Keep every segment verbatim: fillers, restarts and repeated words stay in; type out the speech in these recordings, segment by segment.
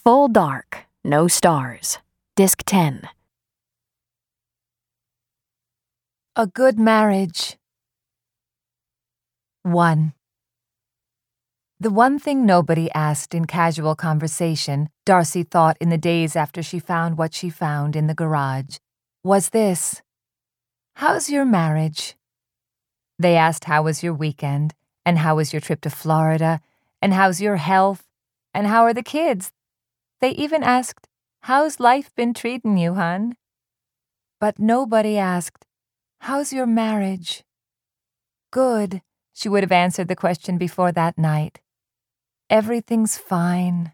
Full dark, no stars. Disc ten. A Good Marriage. one. The one thing nobody asked in casual conversation, Darcy thought in the days after she found what she found in the garage, was this: "How's your marriage?" They asked how was your weekend, and how was your trip to Florida, and how's your health, and how are the kids. They even asked, "How's life been treating you, hon?" But nobody asked, "How's your marriage?" "Good," she would have answered the question before that night. "Everything's fine."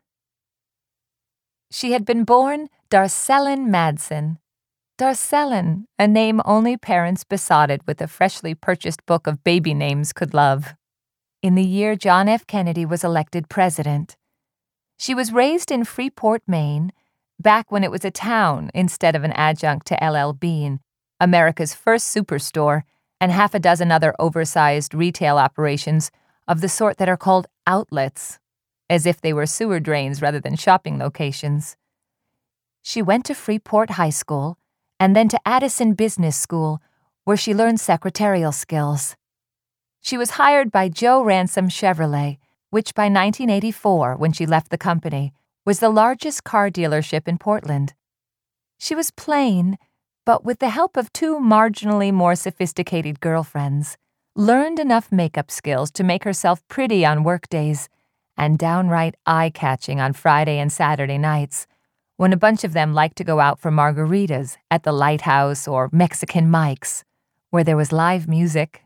She had been born Darcellen Madsen. Darcellen, a name only parents besotted with a freshly purchased book of baby names could love. In the year John F. Kennedy was elected president. She was raised in Freeport, Maine, back when it was a town instead of an adjunct to L L Bean, America's first superstore, and half a dozen other oversized retail operations of the sort that are called outlets, as if they were sewer drains rather than shopping locations. She went to Freeport High School and then to Addison Business School, where she learned secretarial skills. She was hired by Joe Ransom Chevrolet, which by nineteen eighty-four, when she left the company, was the largest car dealership in Portland. She was plain, but with the help of two marginally more sophisticated girlfriends, learned enough makeup skills to make herself pretty on workdays and downright eye-catching on Friday and Saturday nights, when a bunch of them liked to go out for margaritas at the Lighthouse or Mexican Mike's, where there was live music.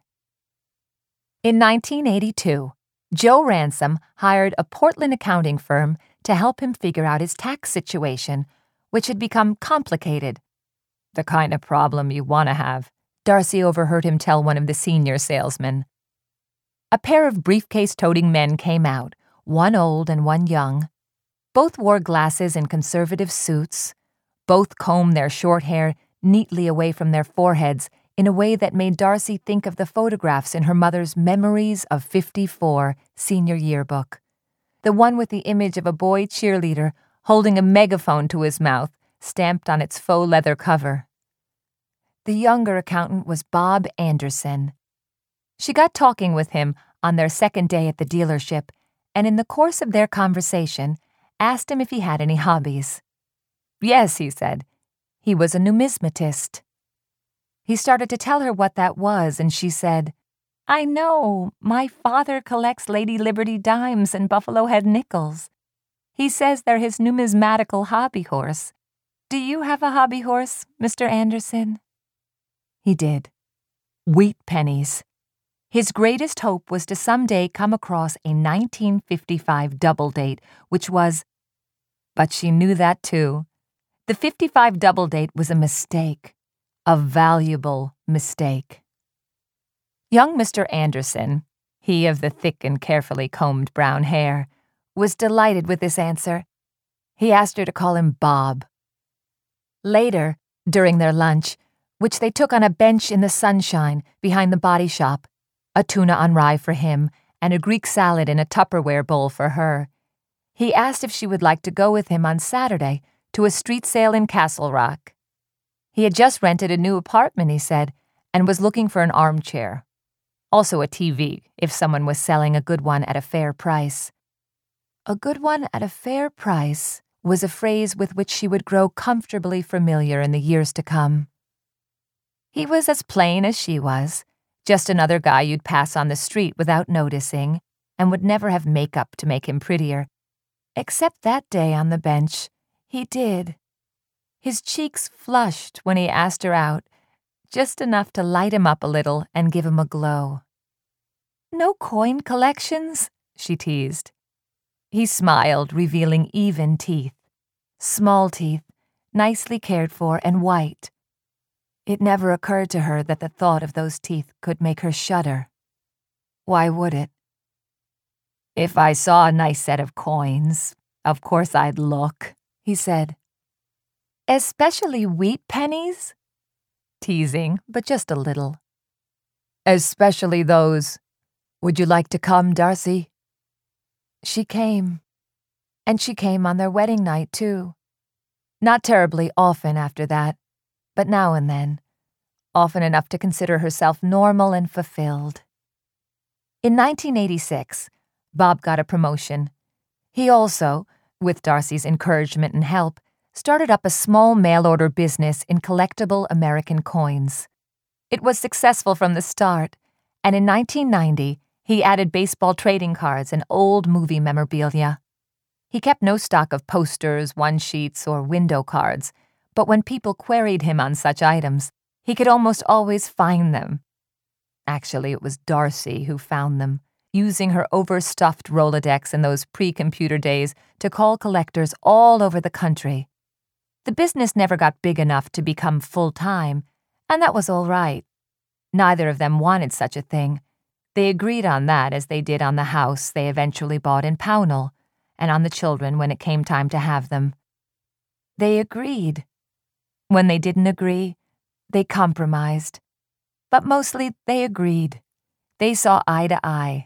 In nineteen eighty-two, Joe Ransom hired a Portland accounting firm to help him figure out his tax situation, which had become complicated. The kind of problem you want to have, Darcy overheard him tell one of the senior salesmen. A pair of briefcase-toting men came out, one old and one young. Both wore glasses and conservative suits. Both combed their short hair neatly away from their foreheads in a way that made Darcy think of the photographs in her mother's Memories of fifty-four senior yearbook. The one with the image of a boy cheerleader holding a megaphone to his mouth, stamped on its faux leather cover. The younger accountant was Bob Anderson. She got talking with him on their second day at the dealership, and in the course of their conversation, asked him if he had any hobbies. Yes, he said. He was a numismatist. He started to tell her what that was, and she said, "I know. My father collects Lady Liberty dimes and Buffalo Head nickels. He says they're his numismatical hobby horse. Do you have a hobby horse, Mister Anderson?" He did. Wheat pennies. His greatest hope was to someday come across a nineteen fifty-five double date, which was... But she knew that too. The fifty-five double date was a mistake. A valuable mistake. Young Mister Anderson, he of the thick and carefully combed brown hair, was delighted with this answer. He asked her to call him Bob. Later, during their lunch, which they took on a bench in the sunshine behind the body shop, a tuna on rye for him and a Greek salad in a Tupperware bowl for her, he asked if she would like to go with him on Saturday to a street sale in Castle Rock. He had just rented a new apartment, he said, and was looking for an armchair. Also a T V, if someone was selling a good one at a fair price. A good one at a fair price was a phrase with which she would grow comfortably familiar in the years to come. He was as plain as she was, just another guy you'd pass on the street without noticing, and would never have makeup to make him prettier. Except that day on the bench, he did. His cheeks flushed when he asked her out, just enough to light him up a little and give him a glow. "No coin collections?" she teased. He smiled, revealing even teeth. Small teeth, nicely cared for and white. It never occurred to her that the thought of those teeth could make her shudder. Why would it? "If I saw a nice set of coins, of course I'd look," he said. "Especially wheat pennies?" Teasing, but just a little. "Especially those. Would you like to come, Darcy?" She came. And she came on their wedding night, too. Not terribly often after that, but now and then, often enough to consider herself normal and fulfilled. In nineteen eighty-six, Bob got a promotion. He also, with Darcy's encouragement and help, started up a small mail-order business in collectible American coins. It was successful from the start, and in nineteen ninety, he added baseball trading cards and old movie memorabilia. He kept no stock of posters, one-sheets, or window cards, but when people queried him on such items, he could almost always find them. Actually, it was Darcy who found them, using her overstuffed Rolodex in those pre-computer days to call collectors all over the country. The business never got big enough to become full-time, and that was all right. Neither of them wanted such a thing. They agreed on that as they did on the house they eventually bought in Pownell, and on the children when it came time to have them. They agreed. When they didn't agree, they compromised. But mostly they agreed. They saw eye to eye.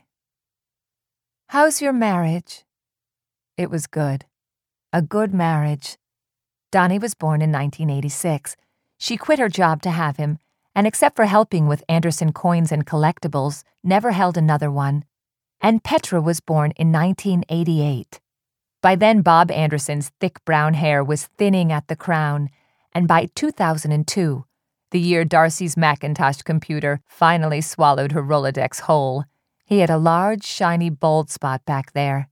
"How's your marriage?" It was good. A good marriage. Donnie was born in nineteen eighty-six. She quit her job to have him, and except for helping with Anderson coins and collectibles, never held another one. And Petra was born in nineteen eighty-eight. By then, Bob Anderson's thick brown hair was thinning at the crown, and by two thousand two, the year Darcy's Macintosh computer finally swallowed her Rolodex whole, he had a large, shiny bald spot back there.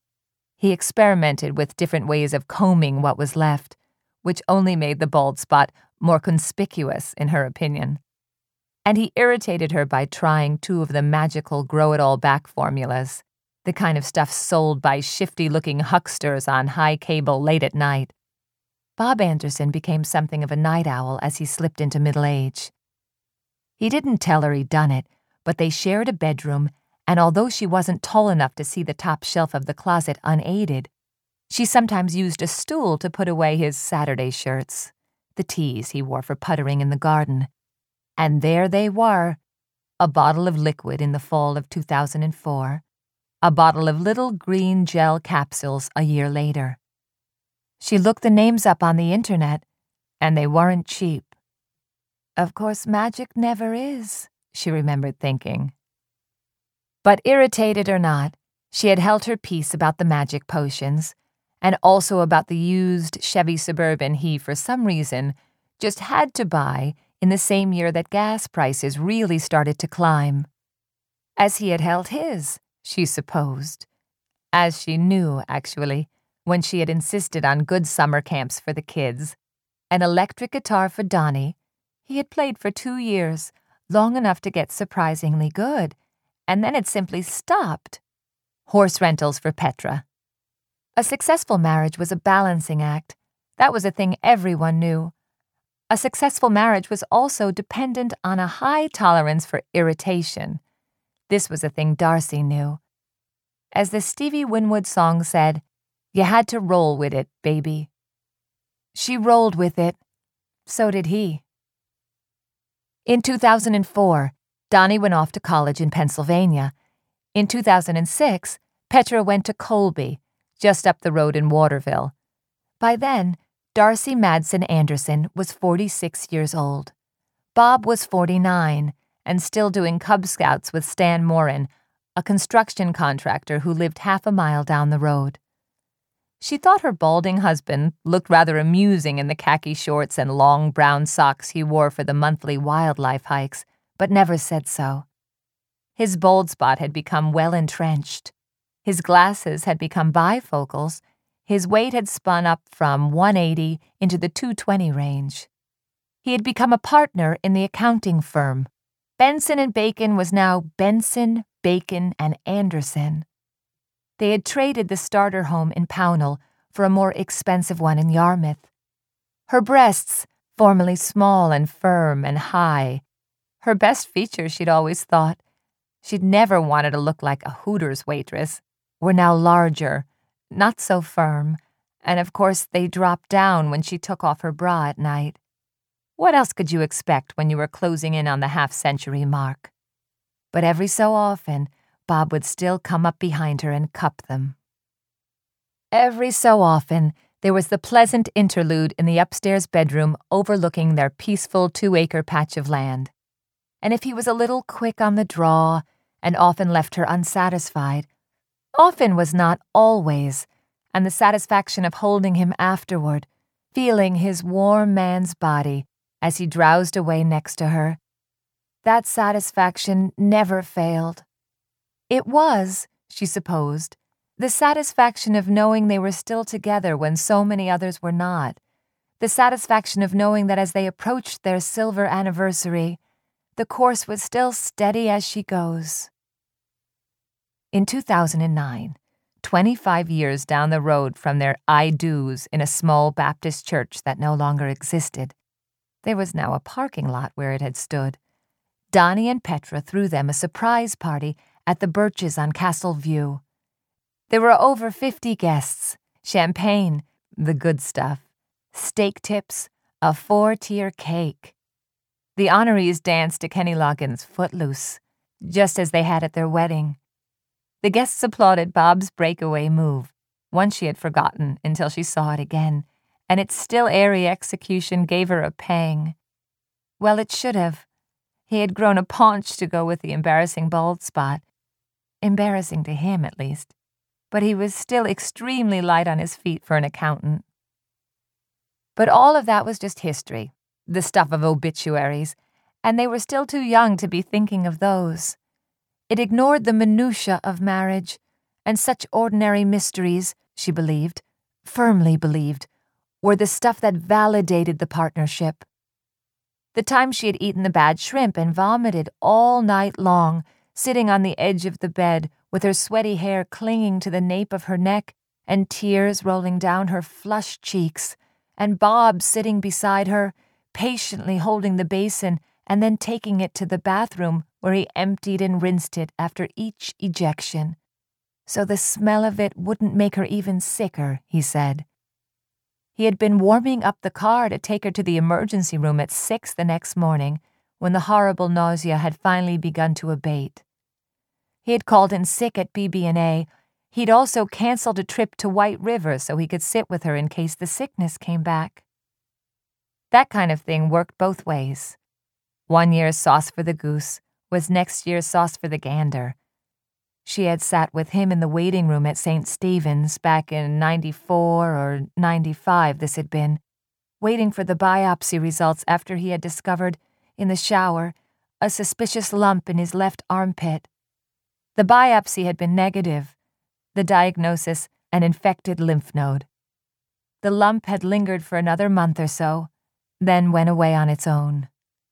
He experimented with different ways of combing what was left, which only made the bald spot more conspicuous, in her opinion. And he irritated her by trying two of the magical grow-it-all-back formulas, the kind of stuff sold by shifty-looking hucksters on high cable late at night. Bob Anderson became something of a night owl as he slipped into middle age. He didn't tell her he'd done it, but they shared a bedroom, and although she wasn't tall enough to see the top shelf of the closet unaided, she sometimes used a stool to put away his Saturday shirts, the tees he wore for puttering in the garden. And there they were, a bottle of liquid in the fall of two thousand four, a bottle of little green gel capsules a year later. She looked the names up on the internet, and they weren't cheap. Of course, magic never is, she remembered thinking. But irritated or not, she had held her peace about the magic potions, and also about the used Chevy Suburban he, for some reason, just had to buy in the same year that gas prices really started to climb. As he had held his, she supposed. As she knew, actually, when she had insisted on good summer camps for the kids. An electric guitar for Donnie. He had played for two years, long enough to get surprisingly good, and then it simply stopped. Horse rentals for Petra. A successful marriage was a balancing act. That was a thing everyone knew. A successful marriage was also dependent on a high tolerance for irritation. This was a thing Darcy knew. As the Stevie Winwood song said, "You had to roll with it, baby." She rolled with it. So did he. In two thousand four, Donnie went off to college in Pennsylvania. In two thousand six, Petra went to Colby, just up the road in Waterville. By then, Darcy Madsen Anderson was forty-six years old. Bob was forty-nine, and still doing Cub Scouts with Stan Morin, a construction contractor who lived half a mile down the road. She thought her balding husband looked rather amusing in the khaki shorts and long brown socks he wore for the monthly wildlife hikes, but never said so. His bald spot had become well entrenched. His glasses had become bifocals. His weight had spun up from one eighty into the two twenty range. He had become a partner in the accounting firm. Benson and Bacon was now Benson, Bacon, and Anderson. They had traded the starter home in Pownell for a more expensive one in Yarmouth. Her breasts, formerly small and firm and high, her best feature, she'd always thought, she'd never wanted to look like a Hooters waitress, were now larger, not so firm, and of course they dropped down when she took off her bra at night. What else could you expect when you were closing in on the half-century mark? But every so often, Bob would still come up behind her and cup them. Every so often, there was the pleasant interlude in the upstairs bedroom overlooking their peaceful two-acre patch of land. And if he was a little quick on the draw and often left her unsatisfied, often was not always, and the satisfaction of holding him afterward, feeling his warm man's body as he drowsed away next to her, that satisfaction never failed. It was, she supposed, the satisfaction of knowing they were still together when so many others were not, the satisfaction of knowing that as they approached their silver anniversary, the course was still steady as she goes. In two thousand nine, twenty-five years down the road from their I-do's in a small Baptist church that no longer existed, there was now a parking lot where it had stood. Donnie and Petra threw them a surprise party at the Birches on Castle View. There were over fifty guests, champagne, the good stuff, steak tips, a four-tier cake. The honorees danced to Kenny Loggins' Footloose, just as they had at their wedding. The guests applauded Bob's breakaway move, one she had forgotten until she saw it again, and its still airy execution gave her a pang. Well, it should have. He had grown a paunch to go with the embarrassing bald spot. Embarrassing to him, at least. But he was still extremely light on his feet for an accountant. But all of that was just history, the stuff of obituaries, and they were still too young to be thinking of those. It ignored the minutiae of marriage, and such ordinary mysteries, she believed, firmly believed, were the stuff that validated the partnership. The time she had eaten the bad shrimp and vomited all night long, sitting on the edge of the bed, with her sweaty hair clinging to the nape of her neck and tears rolling down her flushed cheeks, and Bob sitting beside her, patiently holding the basin and then taking it to the bathroom where he emptied and rinsed it after each ejection. So the smell of it wouldn't make her even sicker, he said. He had been warming up the car to take her to the emergency room at six the next morning when the horrible nausea had finally begun to abate. He had called in sick at B B and A. He'd also canceled a trip to White River so he could sit with her in case the sickness came back. That kind of thing worked both ways. One year's sauce for the goose was next year's sauce for the gander. She had sat with him in the waiting room at Saint Stephen's back in ninety-four or ninety-five this had been, waiting for the biopsy results after he had discovered, in the shower, a suspicious lump in his left armpit. The biopsy had been negative, the diagnosis an infected lymph node. The lump had lingered for another month or so, then went away on its own.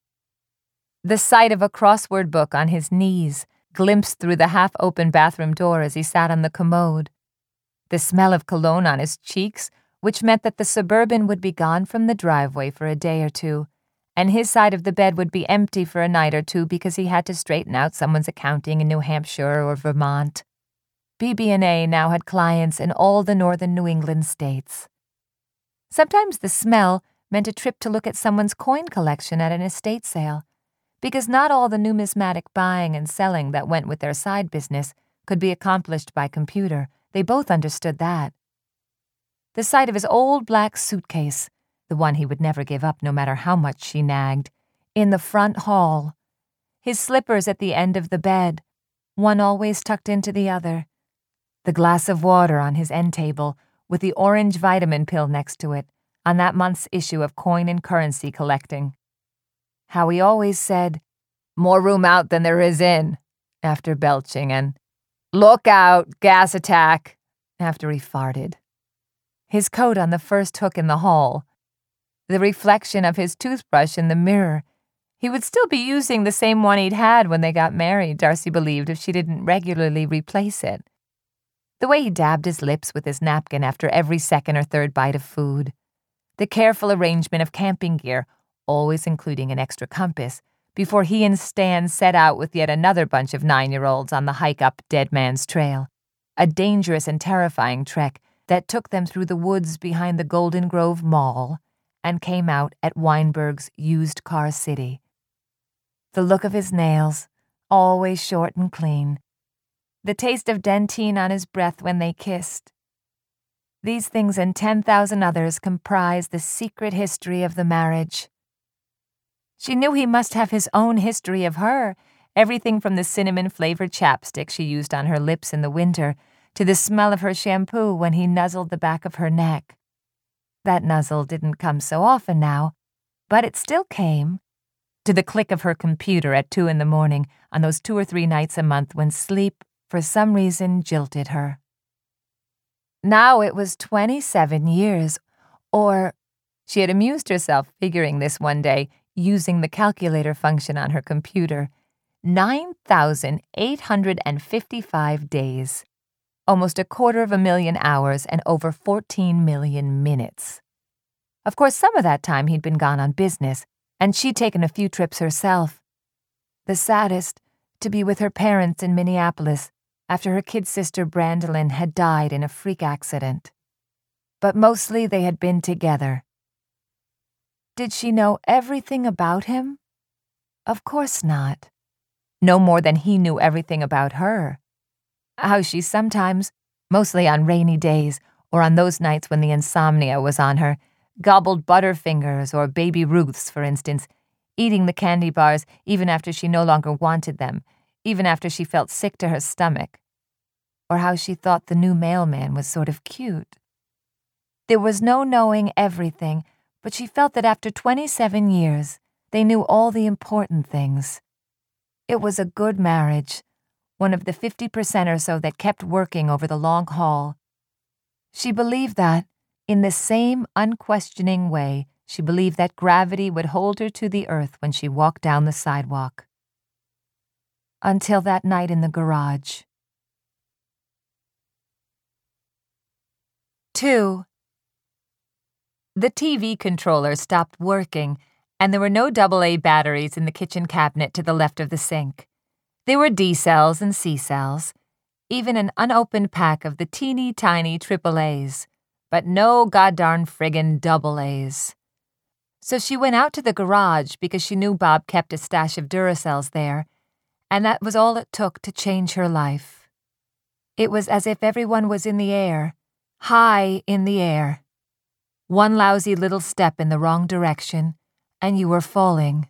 The sight of a crossword book on his knees glimpsed through the half-open bathroom door as he sat on the commode. The smell of cologne on his cheeks, which meant that the Suburban would be gone from the driveway for a day or two, and his side of the bed would be empty for a night or two because he had to straighten out someone's accounting in New Hampshire or Vermont. B B and A now had clients in all the northern New England states. Sometimes the smell meant a trip to look at someone's coin collection at an estate sale, because not all the numismatic buying and selling that went with their side business could be accomplished by computer. They both understood that. The sight of his old black suitcase, the one he would never give up no matter how much she nagged, in the front hall, his slippers at the end of the bed, one always tucked into the other, the glass of water on his end table with the orange vitamin pill next to it on that month's issue of Coin and Currency Collecting. How he always said, "More room out than there is in," after belching, and "Look out, gas attack," after he farted. His coat on the first hook in the hall, the reflection of his toothbrush in the mirror. He would still be using the same one he'd had when they got married, Darcy believed, if she didn't regularly replace it. The way he dabbed his lips with his napkin after every second or third bite of food. The careful arrangement of camping gear, always including an extra compass, before he and Stan set out with yet another bunch of nine-year-olds on the hike up Dead Man's Trail, a dangerous and terrifying trek that took them through the woods behind the Golden Grove Mall and came out at Weinberg's used car city. The look of his nails, always short and clean. The taste of dentine on his breath when they kissed. These things and ten thousand others comprise the secret history of the marriage. She knew he must have his own history of her, everything from the cinnamon-flavored chapstick she used on her lips in the winter to the smell of her shampoo when he nuzzled the back of her neck. That nuzzle didn't come so often now, but it still came. To the click of her computer at two in the morning on those two or three nights a month when sleep, for some reason, jilted her. Now it was twenty-seven years, or she had amused herself figuring this one day using the calculator function on her computer, nine thousand eight hundred fifty-five days, almost a quarter of a million hours and over fourteen million minutes. Of course, some of that time he'd been gone on business, and she'd taken a few trips herself. The saddest, to be with her parents in Minneapolis after her kid sister Brandolyn had died in a freak accident. But mostly they had been together. Did she know everything about him? Of course not. No more than he knew everything about her. How she sometimes, mostly on rainy days or on those nights when the insomnia was on her, gobbled Butterfingers or Baby Ruths, for instance, eating the candy bars even after she no longer wanted them, even after she felt sick to her stomach. Or how she thought the new mailman was sort of cute. There was no knowing everything, but she felt that after twenty-seven years, they knew all the important things. It was a good marriage, one of the fifty percent or so that kept working over the long haul. She believed that, in the same unquestioning way, she believed that gravity would hold her to the earth when she walked down the sidewalk. Until that night in the garage. Two. The T V controller stopped working, and there were no double A batteries in the kitchen cabinet to the left of the sink. There were D cells and C cells, even an unopened pack of the teeny tiny triple A's, but no goddarn friggin' double A's. So she went out to the garage because she knew Bob kept a stash of Duracells there, and that was all it took to change her life. It was as if everyone was in the air, high in the air. One lousy little step in the wrong direction, and you were falling.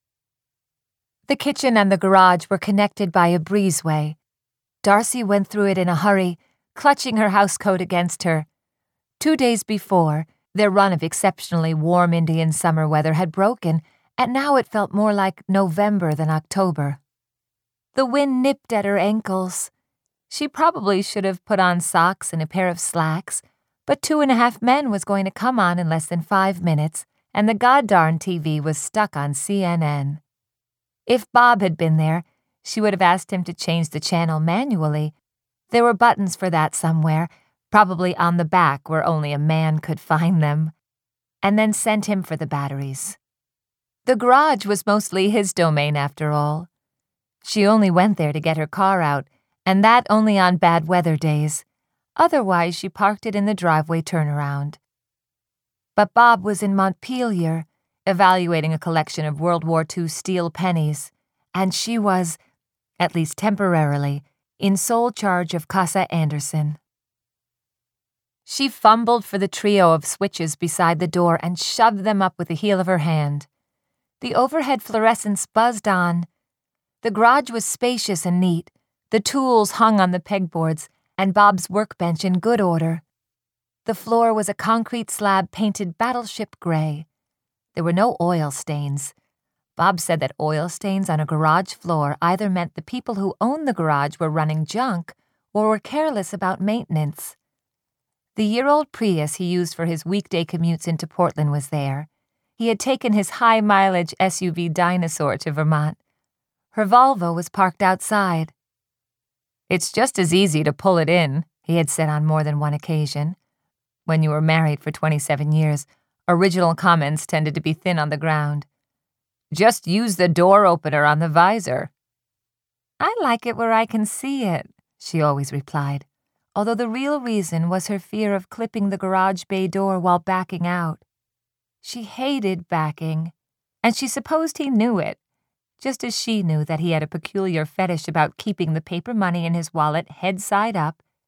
The kitchen and the garage were connected by a breezeway. Darcy went through it in a hurry, clutching her housecoat against her. Two days before, their run of exceptionally warm Indian summer weather had broken, and now it felt more like November than October. The wind nipped at her ankles. She probably should have put on socks and a pair of slacks, but Two and a Half Men was going to come on in less than five minutes, and the goddarn T V was stuck on C N N. If Bob had been there, she would have asked him to change the channel manually. There were buttons for that somewhere, probably on the back where only a man could find them, and then sent him for the batteries. The garage was mostly his domain after all. She only went there to get her car out, and that only on bad weather days. Otherwise, she parked it in the driveway turnaround. But Bob was in Montpelier, evaluating a collection of World War Two steel pennies, and she was, at least temporarily, in sole charge of Casa Anderson. She fumbled for the trio of switches beside the door and shoved them up with the heel of her hand. The overhead fluorescents buzzed on. The garage was spacious and neat, the tools hung on the pegboards, and Bob's workbench in good order. The floor was a concrete slab painted battleship gray. There were no oil stains. Bob said that oil stains on a garage floor either meant the people who owned the garage were running junk or were careless about maintenance. The year-old Prius he used for his weekday commutes into Portland was there. He had taken his high-mileage S U V Dinosaur to Vermont. Her Volvo was parked outside. "It's just as easy to pull it in," he had said on more than one occasion. When you were married for twenty-seven years, original comments tended to be thin on the ground. "Just use the door opener on the visor." "I like it where I can see it," she always replied, although the real reason was her fear of clipping the garage bay door while backing out. She hated backing, and she supposed he knew it, just as she knew that he had a peculiar fetish about keeping the paper money in his wallet head side up,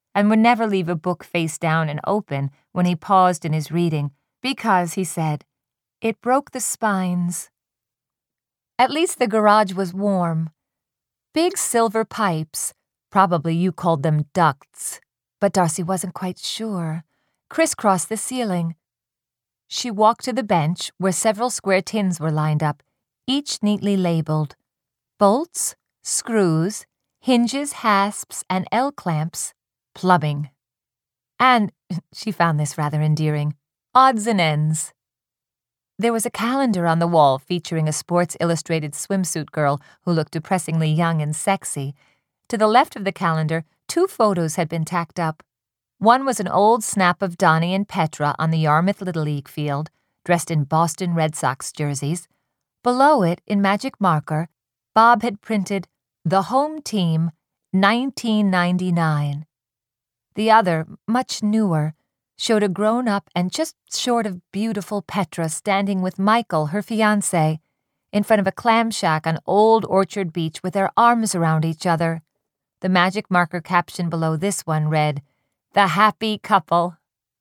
and would never leave a book face down and open when he paused in his reading, because, he said, it broke the spines. At least the garage was warm. Big silver pipes, probably you called them ducts, but Darcy wasn't quite sure, crisscrossed the ceiling. She walked to the bench where several square tins were lined up, each neatly labeled. Bolts, screws, hinges, hasps, and L-clamps, plumbing. And, she found this rather endearing, odds and ends. There was a calendar on the wall featuring a Sports Illustrated swimsuit girl who looked depressingly young and sexy. To the left of the calendar, two photos had been tacked up. One was an old snap of Donnie and Petra on the Yarmouth Little League field, dressed in Boston Red Sox jerseys. Below it, in magic marker, Bob had printed, "The Home Team, nineteen ninety-nine. The other, much newer, showed a grown-up and just short of beautiful Petra standing with Michael, her fiancé, in front of a clam shack on Old Orchard Beach with their arms around each other. The magic marker caption below this one read, "The Happy Couple."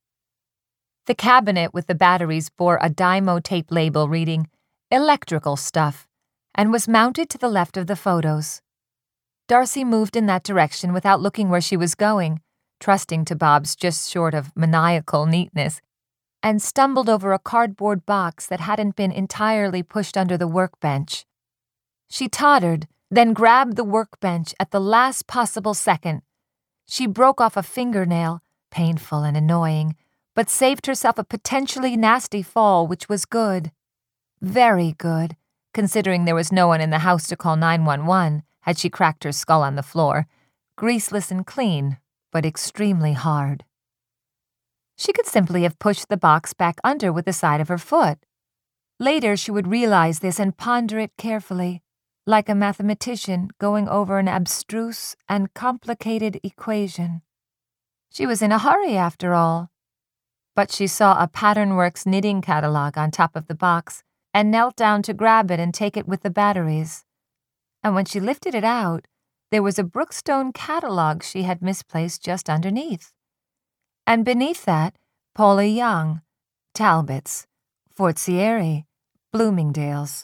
The cabinet with the batteries bore a Dymo tape label reading, "Electrical Stuff," and was mounted to the left of the photos. Darcy moved in that direction without looking where she was going, trusting to Bob's just short of maniacal neatness, and stumbled over a cardboard box that hadn't been entirely pushed under the workbench. She tottered, then grabbed the workbench at the last possible second. She broke off a fingernail, painful and annoying, but saved herself a potentially nasty fall, which was good. Very good, considering there was no one in the house to call nine one one had she cracked her skull on the floor, greaseless and clean, but extremely hard. She could simply have pushed the box back under with the side of her foot. Later she would realize this and ponder it carefully, like a mathematician going over an abstruse and complicated equation. She was in a hurry, after all. But she saw a Patternworks knitting catalog on top of the box and knelt down to grab it and take it with the batteries. And when she lifted it out, there was a Brookstone catalog she had misplaced just underneath. And beneath that, Paula Young, Talbot's, Forzieri, Bloomingdale's.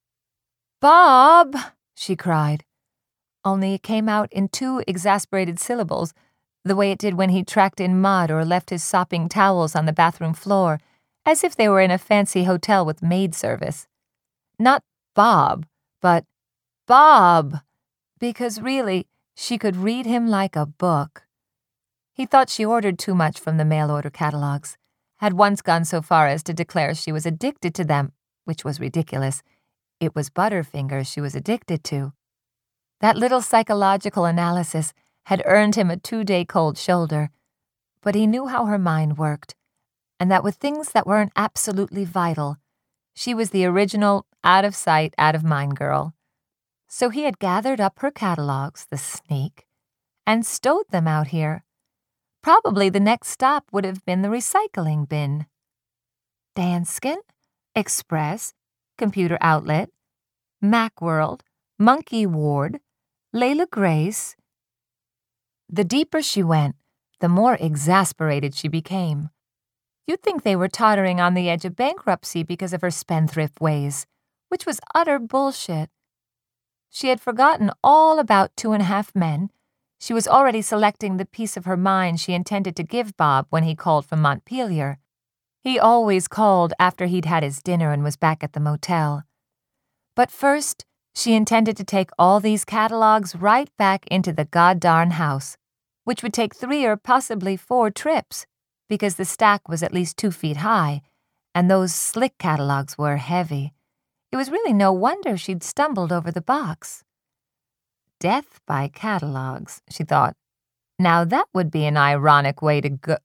"Bob!" she cried, only it came out in two exasperated syllables, the way it did when he tracked in mud or left his sopping towels on the bathroom floor, as if they were in a fancy hotel with maid service. Not Bob, but Bob, because really, she could read him like a book. He thought she ordered too much from the mail-order catalogs, had once gone so far as to declare she was addicted to them, which was ridiculous. It was Butterfingers she was addicted to. That little psychological analysis had earned him a two-day cold shoulder, but he knew how her mind worked, and that with things that weren't absolutely vital, she was the original out-of-sight, out-of-mind girl. So he had gathered up her catalogs, the sneak, and stowed them out here. Probably the next stop would have been the recycling bin. Danskin, Express, Computer Outlet, Macworld, Monkey Ward, Layla Grace. The deeper she went, the more exasperated she became. You'd think they were tottering on the edge of bankruptcy because of her spendthrift ways, which was utter bullshit. She had forgotten all about Two and a Half Men. She was already selecting the piece of her mind she intended to give Bob when he called from Montpelier. He always called after he'd had his dinner and was back at the motel. But first, she intended to take all these catalogs right back into the goddarn house, which would take three or possibly four trips, because the stack was at least two feet high, and those slick catalogs were heavy. It was really no wonder she'd stumbled over the box. Death by catalogs, she thought. Now that would be an ironic way to go.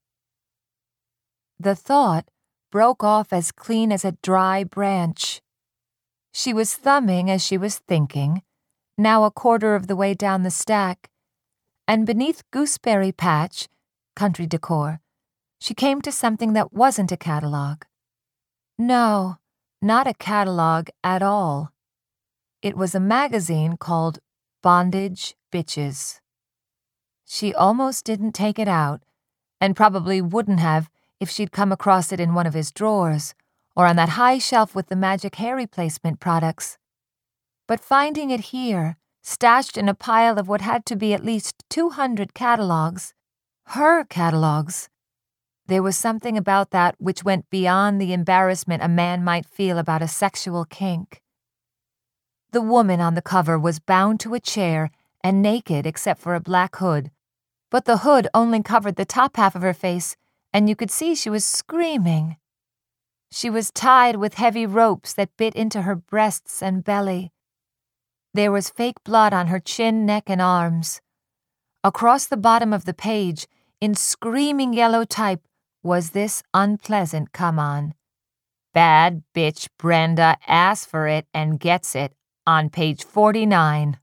The thought broke off as clean as a dry branch. She was thumbing as she was thinking, now a quarter of the way down the stack, and beneath Gooseberry Patch, country decor, she came to something that wasn't a catalog. No, not a catalog at all. It was a magazine called Bondage Bitches. She almost didn't take it out, and probably wouldn't have if she'd come across it in one of his drawers or on that high shelf with the magic hair replacement products. But finding it here, stashed in a pile of what had to be at least two hundred catalogs, her catalogs, there was something about that which went beyond the embarrassment a man might feel about a sexual kink. The woman on the cover was bound to a chair and naked except for a black hood, but the hood only covered the top half of her face, and you could see she was screaming. She was tied with heavy ropes that bit into her breasts and belly. There was fake blood on her chin, neck, and arms. Across the bottom of the page, in screaming yellow type, was this unpleasant come-on. Bad bitch Brenda asks for it and gets it on page forty-nine.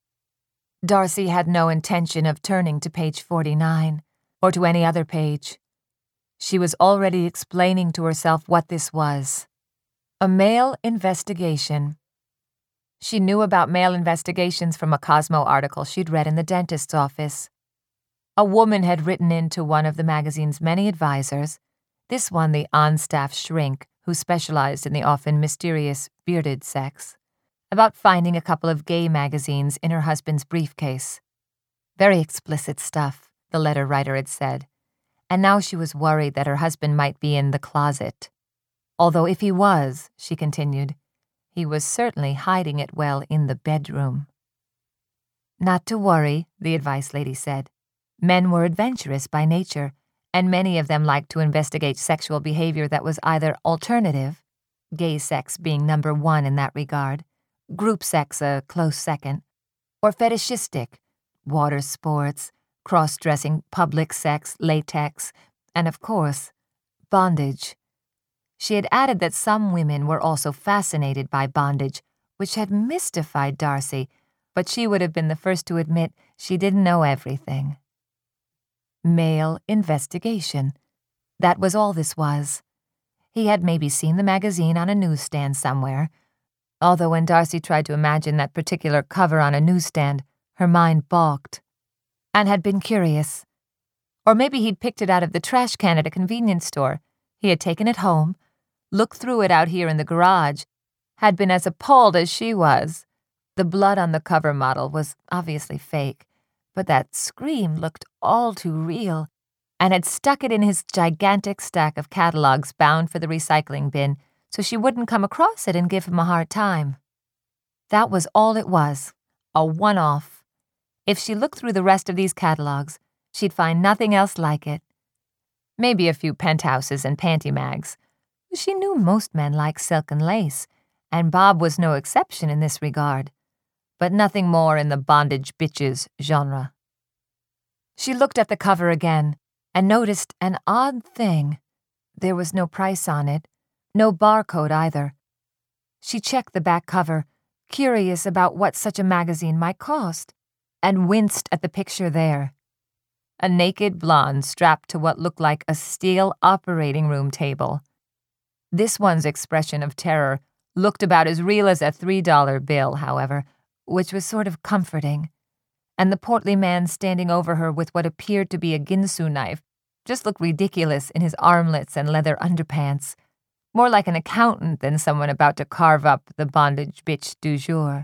Darcy had no intention of turning to page forty-nine, or to any other page. She was already explaining to herself what this was. A male investigation. She knew about male investigations from a Cosmo article she'd read in the dentist's office. A woman had written in to one of the magazine's many advisors, this one the on-staff shrink who specialized in the often mysterious bearded sex, about finding a couple of gay magazines in her husband's briefcase. Very explicit stuff, the letter writer had said, and now she was worried that her husband might be in the closet. Although if he was, she continued, he was certainly hiding it well in the bedroom. Not to worry, the advice lady said. Men were adventurous by nature, and many of them liked to investigate sexual behavior that was either alternative, gay sex being number one in that regard, group sex a close second, or fetishistic, water sports, cross-dressing, public sex, latex, and of course, bondage. She had added that some women were also fascinated by bondage, which had mystified Darcy, but she would have been the first to admit she didn't know everything. Male investigation. That was all this was. He had maybe seen the magazine on a newsstand somewhere, although when Darcy tried to imagine that particular cover on a newsstand, her mind balked, and had been curious. Or maybe he'd picked it out of the trash can at a convenience store. He had taken it home, looked through it out here in the garage, had been as appalled as she was. The blood on the cover model was obviously fake, but that scream looked all too real, and had stuck it in his gigantic stack of catalogs bound for the recycling bin so she wouldn't come across it and give him a hard time. That was all it was, a one-off. If she looked through the rest of these catalogs, she'd find nothing else like it. Maybe a few penthouses and panty mags. She knew most men liked silk and lace, and Bob was no exception in this regard, but nothing more in the bondage bitches genre. She looked at the cover again and noticed an odd thing. There was no price on it, no barcode either. She checked the back cover, curious about what such a magazine might cost, and winced at the picture there. A naked blonde strapped to what looked like a steel operating room table. This one's expression of terror looked about as real as a three dollar bill, however, which was sort of comforting, and the portly man standing over her with what appeared to be a Ginsu knife just looked ridiculous in his armlets and leather underpants, more like an accountant than someone about to carve up the bondage bitch du jour.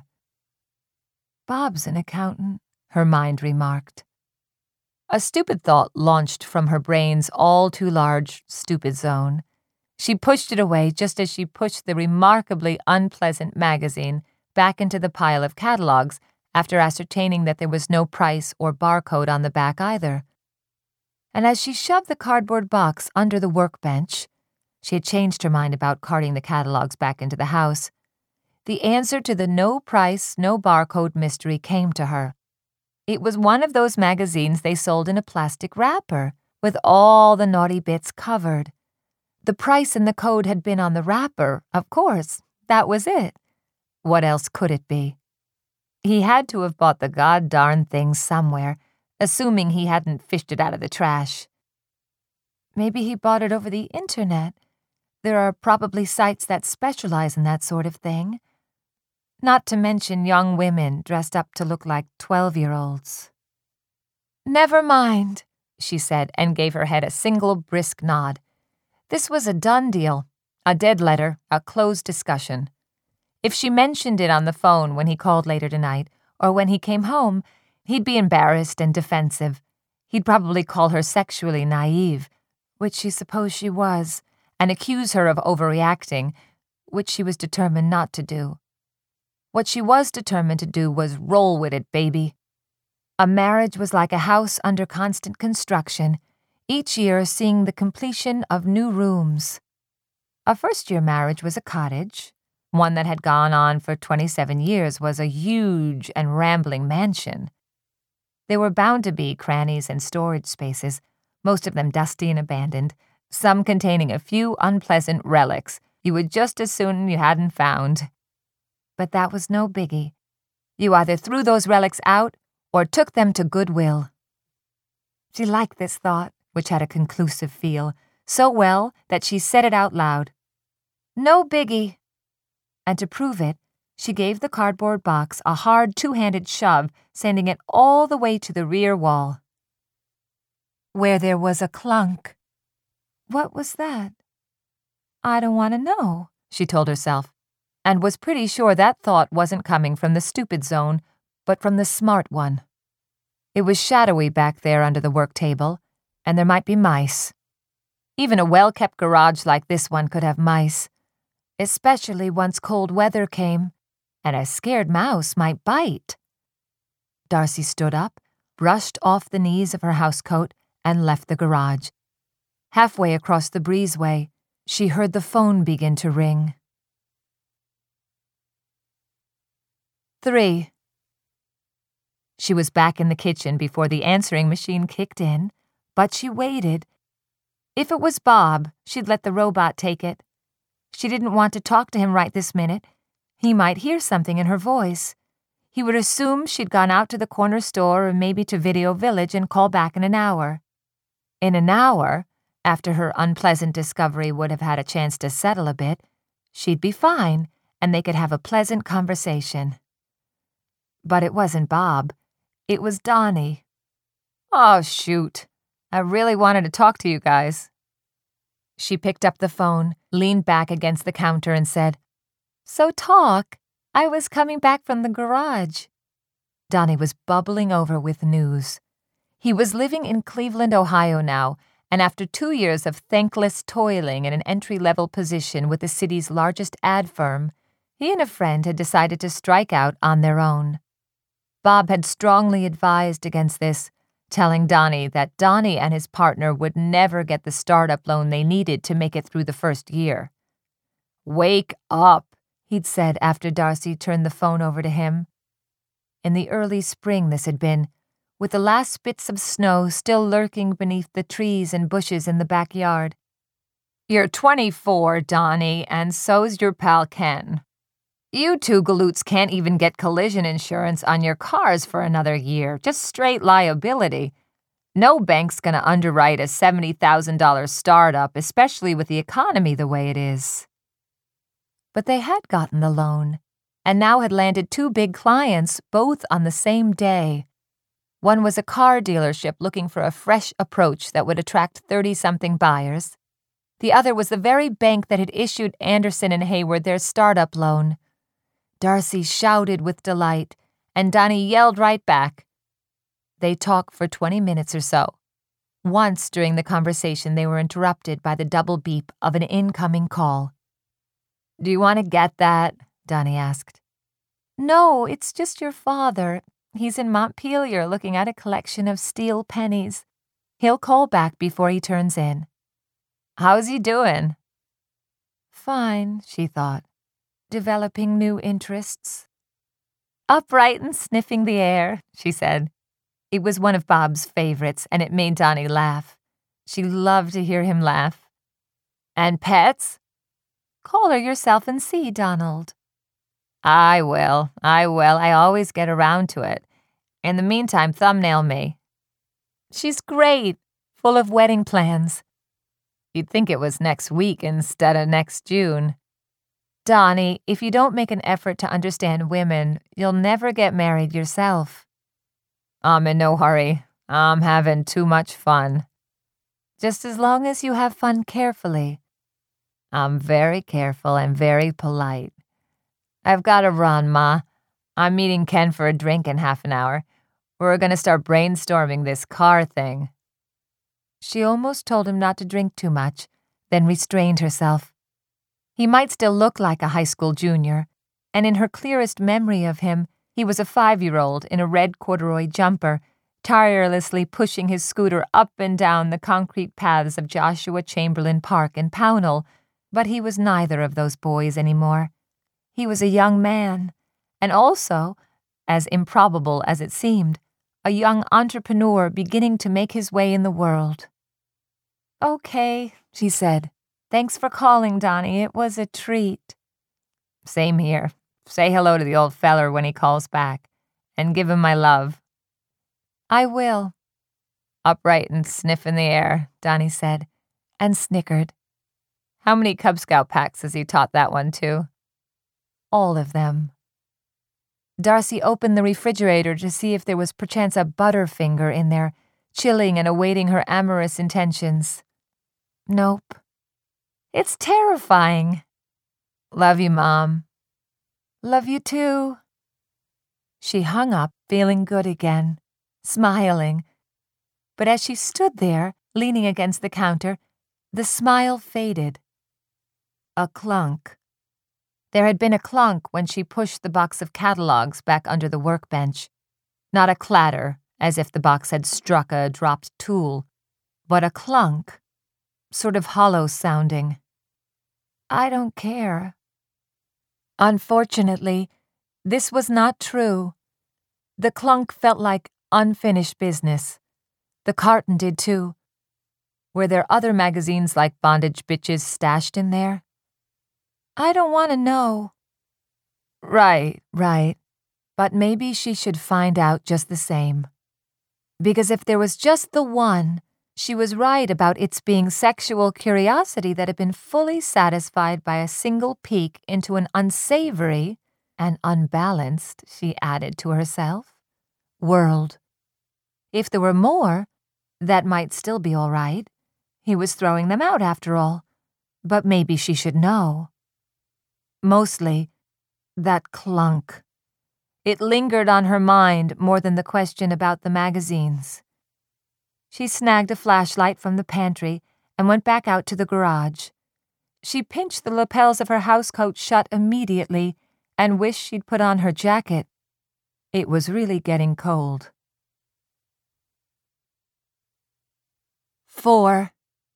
Bob's an accountant, her mind remarked. A stupid thought launched from her brain's all-too-large stupid zone. She pushed it away just as she pushed the remarkably unpleasant magazine back into the pile of catalogs after ascertaining that there was no price or barcode on the back either. And as she shoved the cardboard box under the workbench, she had changed her mind about carting the catalogs back into the house. The answer to the no price, no barcode mystery came to her. It was one of those magazines they sold in a plastic wrapper, with all the naughty bits covered. The price and the code had been on the wrapper, of course. That was it. What else could it be? He had to have bought the god-darn thing somewhere, assuming he hadn't fished it out of the trash. Maybe he bought it over the internet. There are probably sites that specialize in that sort of thing. Not to mention young women dressed up to look like twelve-year-olds. Never mind, she said, and gave her head a single brisk nod. This was a done deal, a dead letter, a closed discussion. If she mentioned it on the phone when he called later tonight, or when he came home, he'd be embarrassed and defensive. He'd probably call her sexually naive, which she supposed she was, and accuse her of overreacting, which she was determined not to do. What she was determined to do was roll with it, baby. A marriage was like a house under constant construction, each year seeing the completion of new rooms. A first-year marriage was a cottage. One that had gone on for twenty-seven years was a huge and rambling mansion. There were bound to be crannies and storage spaces, most of them dusty and abandoned, some containing a few unpleasant relics you would just as soon you hadn't found. But that was no biggie. You either threw those relics out or took them to Goodwill. She liked this thought, which had a conclusive feel, so well that she said it out loud. No biggie. And to prove it, she gave the cardboard box a hard two-handed shove, sending it all the way to the rear wall, where there was a clunk. What was that? I don't want to know, she told herself, and was pretty sure that thought wasn't coming from the stupid zone, but from the smart one. It was shadowy back there under the work table, and there might be mice. Even a well-kept garage like this one could have mice, especially once cold weather came, and a scared mouse might bite. Darcy stood up, brushed off the knees of her housecoat, and left the garage. Halfway across the breezeway, she heard the phone begin to ring. Three. She was back in the kitchen before the answering machine kicked in, but she waited. If it was Bob, she'd let the robot take it. She didn't want to talk to him right this minute. He might hear something in her voice. He would assume she'd gone out to the corner store or maybe to Video Village and call back in an hour. In an hour, after her unpleasant discovery would have had a chance to settle a bit, she'd be fine and they could have a pleasant conversation. But it wasn't Bob. It was Donnie. Oh, shoot. I really wanted to talk to you guys. She picked up the phone, leaned back against the counter and said, So talk. I was coming back from the garage. Donnie was bubbling over with news. He was living in Cleveland, Ohio now, and after two years of thankless toiling in an entry-level position with the city's largest ad firm, he and a friend had decided to strike out on their own. Bob had strongly advised against this, telling Donnie that Donnie and his partner would never get the startup loan they needed to make it through the first year. Wake up, he'd said after Darcy turned the phone over to him. In the early spring this had been, with the last bits of snow still lurking beneath the trees and bushes in the backyard. You're twenty-four, Donnie, and so's your pal Ken. You two galoots can't even get collision insurance on your cars for another year, just straight liability. No bank's gonna underwrite a seventy thousand dollars startup, especially with the economy the way it is. But they had gotten the loan, and now had landed two big clients, both on the same day. One was a car dealership looking for a fresh approach that would attract thirty-something buyers. The other was the very bank that had issued Anderson and Hayward their startup loan. Darcy shouted with delight, and Donnie yelled right back. They talked for twenty minutes or so. Once during the conversation they were interrupted by the double beep of an incoming call. Do you want to get that? Donnie asked. No, it's just your father. He's in Montpelier looking at a collection of steel pennies. He'll call back before he turns in. How's he doing? Fine, she thought. Developing new interests. Upright and sniffing the air, she said. It was one of Bob's favorites, and it made Donnie laugh. She loved to hear him laugh. And pets? Call her yourself and see, Donald. I will, I will. I always get around to it. In the meantime, thumbnail me. She's great, full of wedding plans. You'd think it was next week instead of next June. Donnie, if you don't make an effort to understand women, you'll never get married yourself. I'm in no hurry. I'm having too much fun. Just as long as you have fun carefully. I'm very careful and very polite. I've got to run, Ma. I'm meeting Ken for a drink in half an hour. We're going to start brainstorming this car thing. She almost told him not to drink too much, then restrained herself. He might still look like a high school junior, and in her clearest memory of him, he was a five-year-old in a red corduroy jumper, tirelessly pushing his scooter up and down the concrete paths of Joshua Chamberlain Park in Pownell, but he was neither of those boys anymore. He was a young man, and also, as improbable as it seemed, a young entrepreneur beginning to make his way in the world. "Okay," she said. "Thanks for calling, Donnie. It was a treat." "Same here. Say hello to the old feller when he calls back, and give him my love." "I will." "Upright and sniff in the air," Donnie said, and snickered. How many Cub Scout packs has he taught that one to? All of them. Darcy opened the refrigerator to see if there was perchance a Butterfinger in there, chilling and awaiting her amorous intentions. Nope. It's terrifying. Love you, Mom. Love you too. She hung up, feeling good again, smiling. But as she stood there, leaning against the counter, the smile faded. A clunk. There had been a clunk when she pushed the box of catalogs back under the workbench. Not a clatter, as if the box had struck a dropped tool, but a clunk, sort of hollow sounding. I don't care. Unfortunately, this was not true. The clunk felt like unfinished business. The carton did too. Were there other magazines like Bondage Bitches stashed in there? I don't want to know. Right, right. But maybe she should find out just the same. Because if there was just the one, she was right about its being sexual curiosity that had been fully satisfied by a single peek into an unsavory and unbalanced, she added to herself, world. If there were more, that might still be all right. He was throwing them out after all. But maybe she should know. Mostly, that clunk. It lingered on her mind more than the question about the magazines. She snagged a flashlight from the pantry and went back out to the garage. She pinched the lapels of her housecoat shut immediately and wished she'd put on her jacket. It was really getting cold. Four.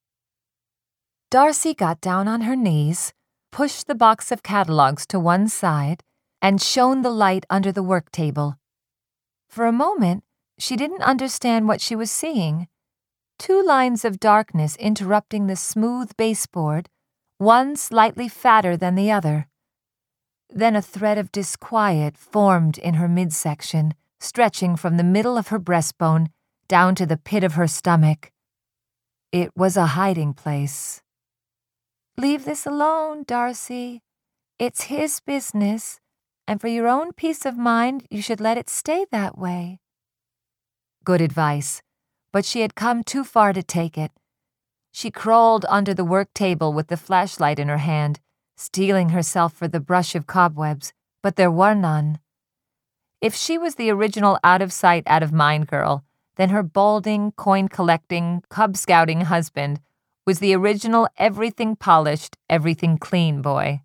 Darcy got down on her knees, pushed the box of catalogs to one side, and shone the light under the work table. For a moment, she didn't understand what she was seeing. Two lines of darkness interrupting the smooth baseboard, one slightly fatter than the other. Then a thread of disquiet formed in her midsection, stretching from the middle of her breastbone down to the pit of her stomach. It was a hiding place. Leave this alone, Darcy. It's his business, and for your own peace of mind, you should let it stay that way. Good advice, but she had come too far to take it. She crawled under the work table with the flashlight in her hand, steeling herself for the brush of cobwebs, but there were none. If she was the original out-of-sight, out-of-mind girl, then her balding, coin-collecting, Cub-Scouting husband was the original everything-polished, everything-clean boy.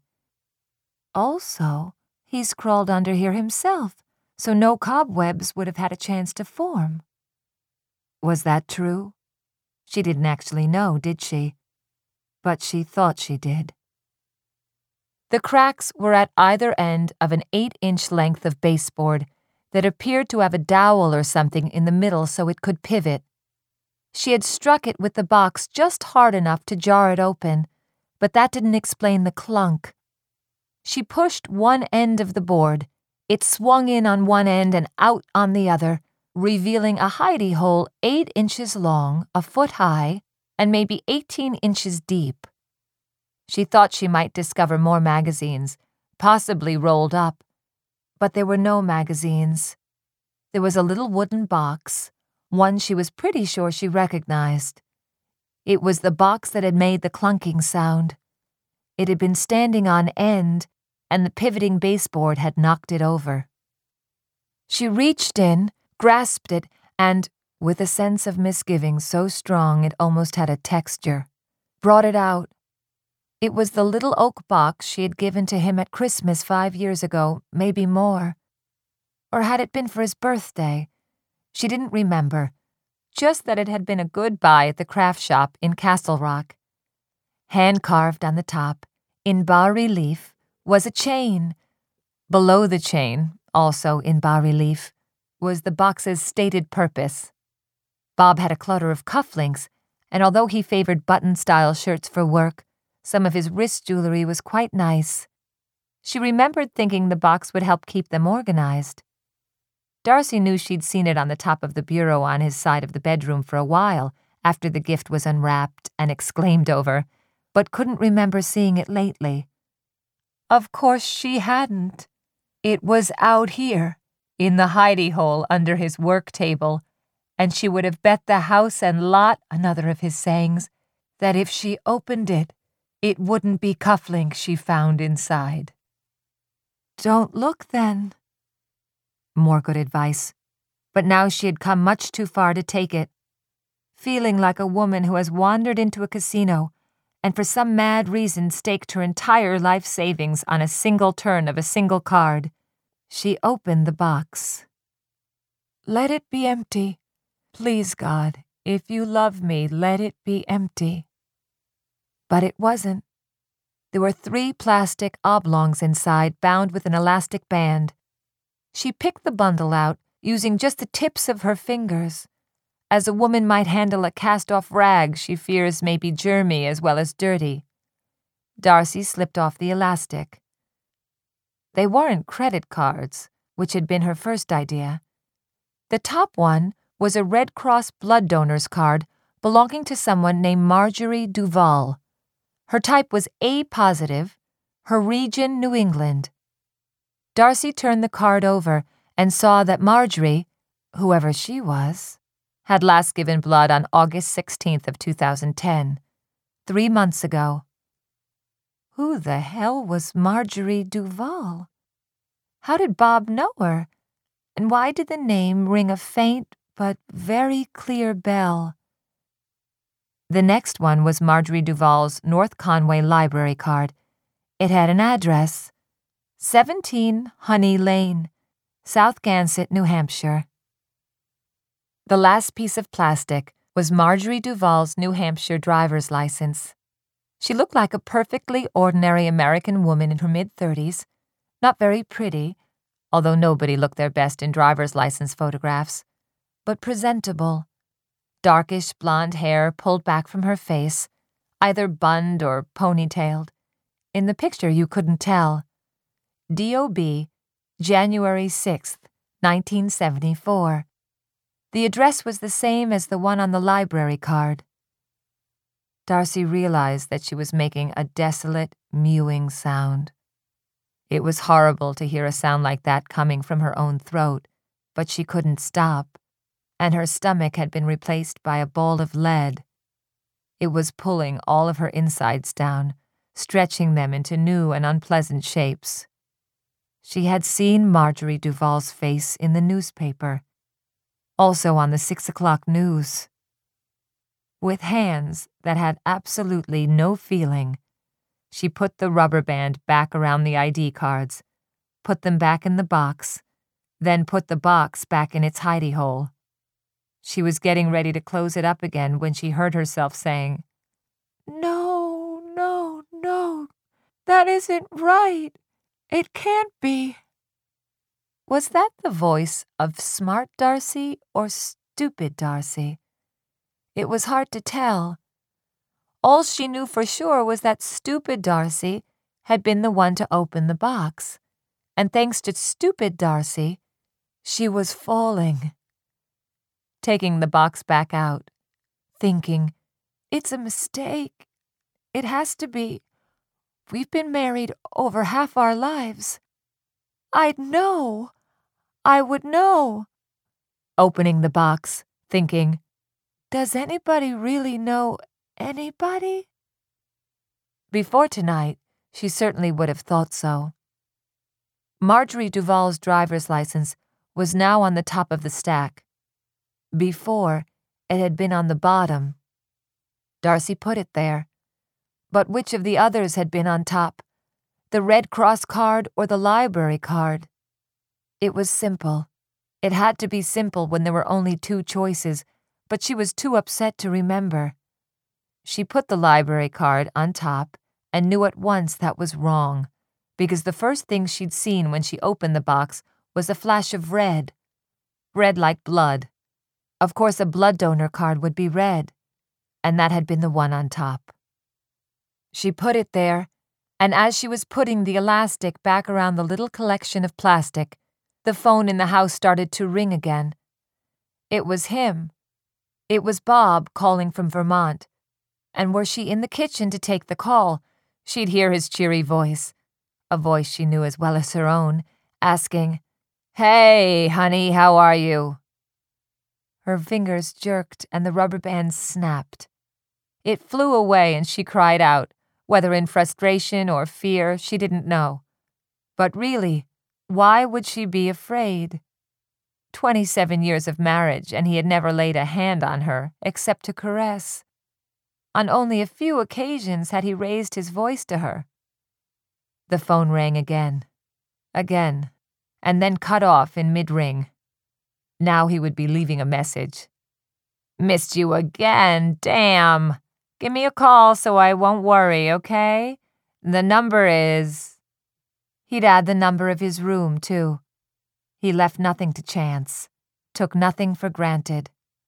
Also, he's crawled under here himself, so no cobwebs would have had a chance to form. Was that true? She didn't actually know, did she? But she thought she did. The cracks were at either end of an eight-inch length of baseboard that appeared to have a dowel or something in the middle so it could pivot. She had struck it with the box just hard enough to jar it open, but that didn't explain the clunk. She pushed one end of the board. It swung in on one end and out on the other, revealing a hidey hole eight inches long, a foot high, and maybe eighteen inches deep. She thought she might discover more magazines, possibly rolled up. But there were no magazines. There was a little wooden box, one she was pretty sure she recognized. It was the box that had made the clunking sound. It had been standing on end, and the pivoting baseboard had knocked it over. She reached in, grasped it, and, with a sense of misgiving so strong it almost had a texture, brought it out. It was the little oak box she had given to him at Christmas five years ago, maybe more. Or had it been for his birthday? She didn't remember, just that it had been a good buy at the craft shop in Castle Rock. Hand-carved on the top, in bas-relief, was a chain. Below the chain, also in bas-relief, was the box's stated purpose. Bob had a clutter of cufflinks, and although he favored button-style shirts for work, some of his wrist jewelry was quite nice. She remembered thinking the box would help keep them organized. Darcy knew she'd seen it on the top of the bureau on his side of the bedroom for a while after the gift was unwrapped and exclaimed over, but couldn't remember seeing it lately. Of course she hadn't. It was out here, in the hidey-hole under his work table, and she would have bet the house and lot, another of his sayings, that if she opened it, it wouldn't be cufflinks she found inside. Don't look, then. More good advice, but now she had come much too far to take it. Feeling like a woman who has wandered into a casino and for some mad reason staked her entire life savings on a single turn of a single card, she opened the box. Let it be empty. Please, God, if you love me, let it be empty. But it wasn't. There were three plastic oblongs inside, bound with an elastic band. She picked the bundle out, using just the tips of her fingers, as a woman might handle a cast-off rag she fears may be germy as well as dirty. Darcy slipped off the elastic. They weren't credit cards, which had been her first idea. The top one was a Red Cross blood donor's card belonging to someone named Marjorie Duval. Her type was A positive, her region New England. Darcy turned the card over and saw that Marjorie, whoever she was, had last given blood on August sixteenth of two thousand ten, three months ago. Who the hell was Marjorie Duval? How did Bob know her? And why did the name ring a faint but very clear bell? The next one was Marjorie Duval's North Conway library card. It had an address, seventeen Honey Lane, South Gansett, New Hampshire. The last piece of plastic was Marjorie Duval's New Hampshire driver's license. She looked like a perfectly ordinary American woman in her mid-thirties, not very pretty, although nobody looked their best in driver's license photographs, but presentable. Darkish blonde hair pulled back from her face, either bunned or ponytailed. In the picture you couldn't tell. D O B, January sixth, nineteen seventy-four. The address was the same as the one on the library card. Darcy realized that she was making a desolate, mewing sound. It was horrible to hear a sound like that coming from her own throat, but she couldn't stop, and her stomach had been replaced by a ball of lead. It was pulling all of her insides down, stretching them into new and unpleasant shapes. She had seen Marjorie Duval's face in the newspaper, also on the six o'clock news. With hands that had absolutely no feeling, she put the rubber band back around the I D cards, put them back in the box, then put the box back in its hidey hole. She was getting ready to close it up again when she heard herself saying, "No, no, no, that isn't right. It can't be." Was that the voice of smart Darcy or stupid Darcy? It was hard to tell. All she knew for sure was that stupid Darcy had been the one to open the box, and thanks to stupid Darcy, she was falling. Taking the box back out, thinking, it's a mistake. It has to be. We've been married over half our lives. I'd know. I would know. Opening the box, thinking, "Does anybody really know anybody?" Before tonight, she certainly would have thought so. Marjorie Duval's driver's license was now on the top of the stack. Before, it had been on the bottom. Darcy put it there. But which of the others had been on top? The Red Cross card or the library card? It was simple. It had to be simple when there were only two choices, but she was too upset to remember. She put the library card on top and knew at once that was wrong, because the first thing she'd seen when she opened the box was a flash of red. Red like blood. Of course, a blood donor card would be red, and that had been the one on top. She put it there, and as she was putting the elastic back around the little collection of plastic, the phone in the house started to ring again. It was him. It was Bob calling from Vermont. And were she in the kitchen to take the call, she'd hear his cheery voice, a voice she knew as well as her own, asking, "Hey, honey, how are you?" Her fingers jerked and the rubber band snapped. It flew away and she cried out, whether in frustration or fear, she didn't know. But really, why would she be afraid? Twenty-seven years of marriage, and he had never laid a hand on her, except to caress. On only a few occasions had he raised his voice to her. The phone rang again, again, and then cut off in mid-ring. Now he would be leaving a message. "Missed you again, damn. Give me a call so I won't worry, okay? The number is..." He'd add the number of his room, too. He left nothing to chance, took nothing for granted.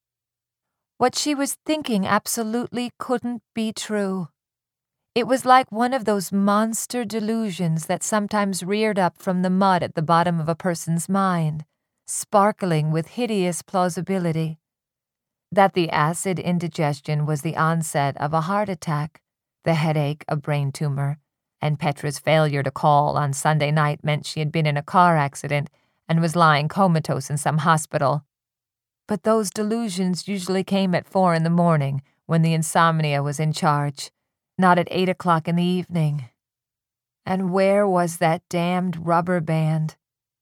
What she was thinking absolutely couldn't be true. It was like one of those monster delusions that sometimes reared up from the mud at the bottom of a person's mind, sparkling with hideous plausibility. That the acid indigestion was the onset of a heart attack, the headache a brain tumor, and Petra's failure to call on Sunday night meant she had been in a car accident and was lying comatose in some hospital. But those delusions usually came at four in the morning when the insomnia was in charge, not at eight o'clock in the evening. And where was that damned rubber band?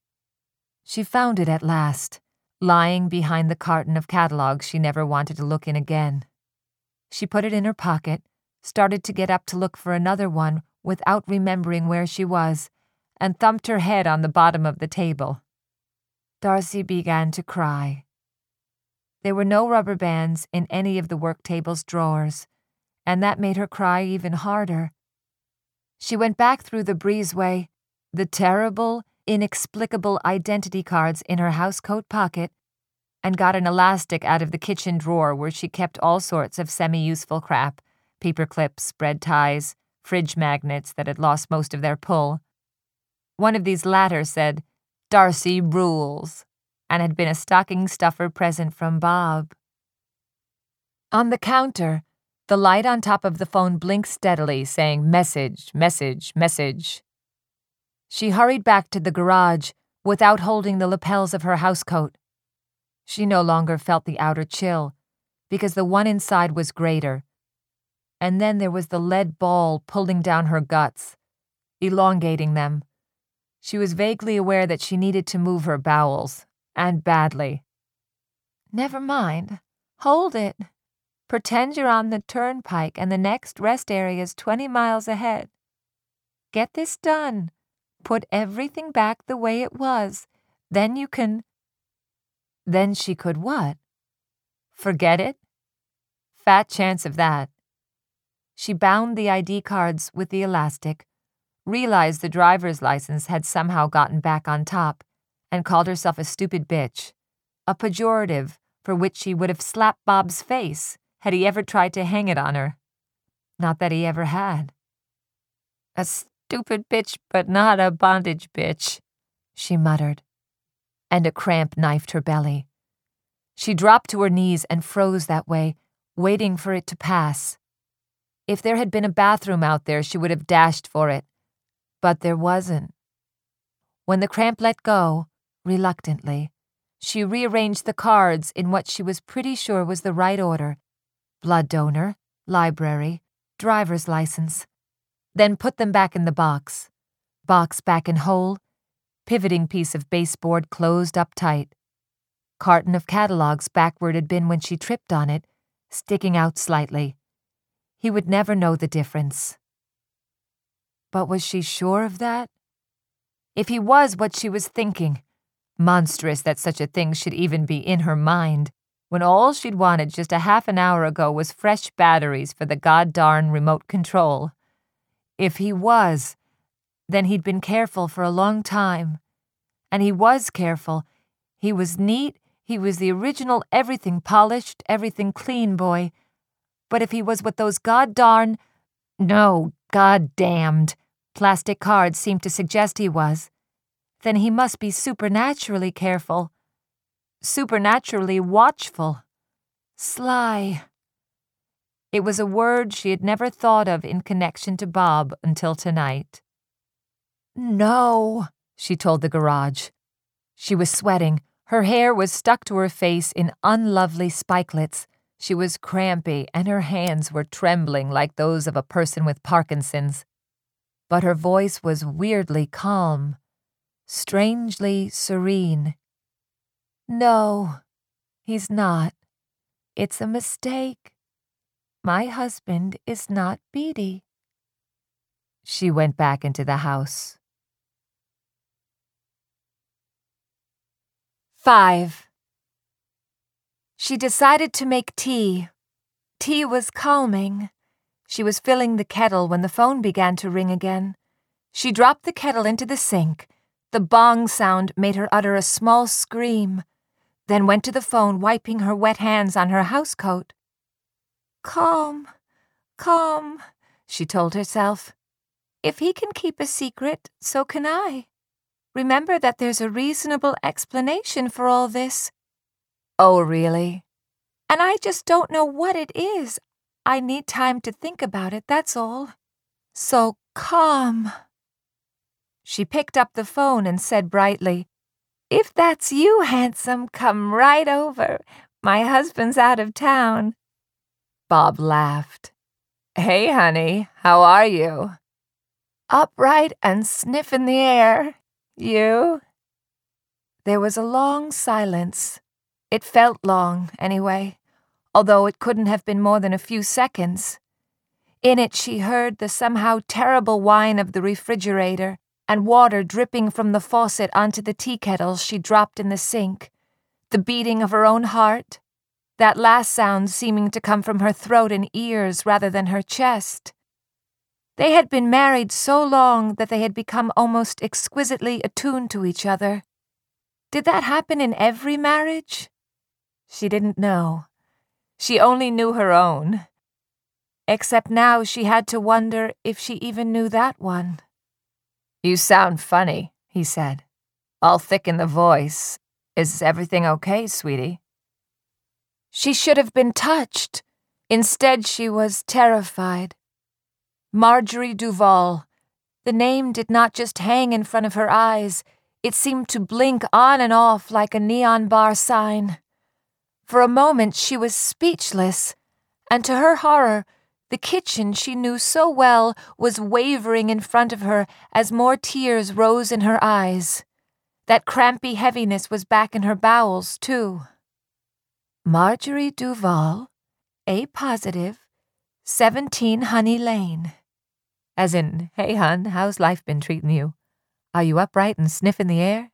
She found it at last, lying behind the carton of catalogs she never wanted to look in again. She put it in her pocket, started to get up to look for another one without remembering where she was, and thumped her head on the bottom of the table. Darcy began to cry. There were no rubber bands in any of the work table's drawers, and that made her cry even harder. She went back through the breezeway, the terrible, inexplicable identity cards in her housecoat pocket, and got an elastic out of the kitchen drawer where she kept all sorts of semi-useful crap, paper clips, bread ties, fridge magnets that had lost most of their pull. One of these latter said, "Darcy rules," and had been a stocking stuffer present from Bob. On the counter, the light on top of the phone blinked steadily, saying message, message, message. She hurried back to the garage without holding the lapels of her housecoat. She no longer felt the outer chill, because the one inside was greater. And then there was the lead ball pulling down her guts, elongating them. She was vaguely aware that she needed to move her bowels, and badly. "Never mind. Hold it. Pretend you're on the turnpike and the next rest area is twenty miles ahead. Get this done. Put everything back the way it was. Then you can..." Then she could what? Forget it? Fat chance of that. She bound the I D cards with the elastic, realized the driver's license had somehow gotten back on top, and called herself a stupid bitch, a pejorative for which she would have slapped Bob's face had he ever tried to hang it on her. Not that he ever had. "A stupid bitch, but not a bondage bitch," she muttered, and a cramp knifed her belly. She dropped to her knees and froze that way, waiting for it to pass. If there had been a bathroom out there, she would have dashed for it. But there wasn't. When the cramp let go, reluctantly, She rearranged the cards in what she was pretty sure was the right order: blood donor, library, driver's license. Then put them back in the box. Box back in hole, pivoting piece of baseboard closed up tight. Carton of catalogs back where it had been when she tripped on it, sticking out slightly. He would never know the difference. But was she sure of that? If he was what she was thinking, monstrous that such a thing should even be in her mind, when all she'd wanted just a half an hour ago was fresh batteries for the goddarn remote control. If he was, then he'd been careful for a long time. And he was careful. He was neat. He was the original everything polished, everything clean boy. But if he was what those goddarn, no, goddamned, plastic cards seemed to suggest he was, then he must be supernaturally careful, supernaturally watchful, sly. It was a word she had never thought of in connection to Bob until tonight. No, she told the garage. She was sweating. Her hair was stuck to her face in unlovely spikelets. She was crampy, and her hands were trembling like those of a person with Parkinson's. But her voice was weirdly calm, strangely serene. No, he's not. It's a mistake. My husband is not Beatty. She went back into the house. Five. She decided to make tea. Tea was calming. She was filling the kettle when the phone began to ring again. She dropped the kettle into the sink. The bong sound made her utter a small scream, then went to the phone, wiping her wet hands on her housecoat. Calm, calm, she told herself. If he can keep a secret, so can I. Remember that there's a reasonable explanation for all this. Oh, really? And I just don't know what it is. I need time to think about it, that's all. So calm. She picked up the phone and said brightly, If that's you, handsome, come right over. My husband's out of town. Bob laughed. Hey, honey, how are you? Upright and sniffing the air. You? There was a long silence. It felt long, anyway, although it couldn't have been more than a few seconds. In it she heard the somehow terrible whine of the refrigerator and water dripping from the faucet onto the tea kettle she dropped in the sink, the beating of her own heart, that last sound seeming to come from her throat and ears rather than her chest. They had been married so long that they had become almost exquisitely attuned to each other. Did that happen in every marriage? She didn't know. She only knew her own. Except now she had to wonder if she even knew that one. You sound funny, he said, all thick in the voice. Is everything okay, sweetie? She should have been touched. Instead, she was terrified. Marjorie Duval. The name did not just hang in front of her eyes. It seemed to blink on and off like a neon bar sign. For a moment, she was speechless, and to her horror, the kitchen she knew so well was wavering in front of her as more tears rose in her eyes. That crampy heaviness was back in her bowels, too. Marjorie Duval, A positive, seventeen Honey Lane. As in, hey, hun, how's life been treating you? Are you upright and sniffing the air?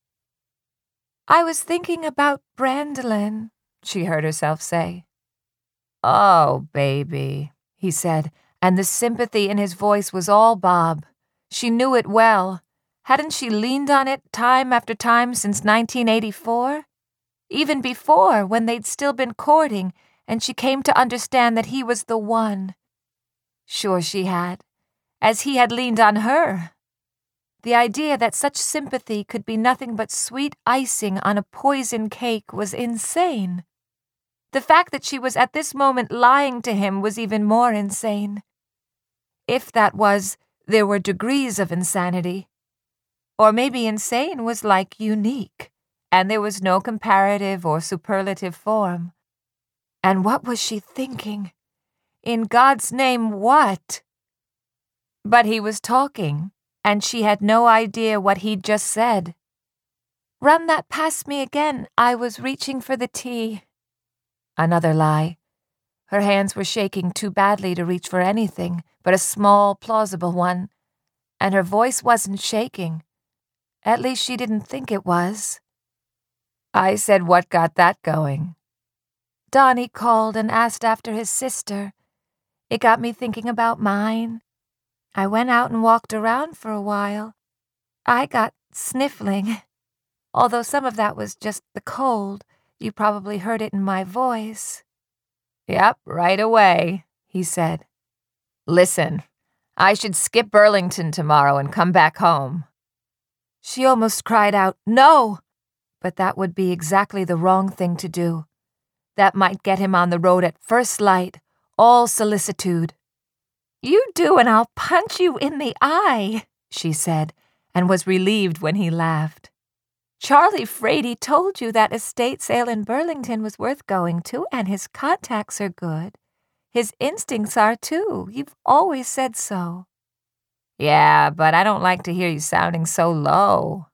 I was thinking about Brandolin, she heard herself say. Oh, baby, he said, and the sympathy in his voice was all Bob. She knew it well. Hadn't she leaned on it time after time since nineteen eighty-four? Even before, when they'd still been courting, and she came to understand that he was the one. Sure she had, as he had leaned on her. The idea that such sympathy could be nothing but sweet icing on a poison cake was insane. The fact that she was at this moment lying to him was even more insane. If that was, there were degrees of insanity. Or maybe insane was like unique, and there was no comparative or superlative form. And what was she thinking? In God's name, what? But he was talking, and she had no idea what he'd just said. Run that past me again. I was reaching for the tea. Another lie. Her hands were shaking too badly to reach for anything but a small, plausible one, and her voice wasn't shaking. At least she didn't think it was. I said, what got that going? Donnie called and asked after his sister. It got me thinking about mine. I went out and walked around for a while. I got sniffling. Although some of that was just the cold. You probably heard it in my voice. Yep, right away, he said. Listen, I should skip Burlington tomorrow and come back home. She almost cried out, no! But that would be exactly the wrong thing to do. That might get him on the road at first light, all solicitude. You do and I'll punch you in the eye, she said, and was relieved when he laughed. Charlie Frady told you that estate sale in Burlington was worth going to, and his contacts are good. His instincts are, too. You've always said so. Yeah, but I don't like to hear you sounding so low.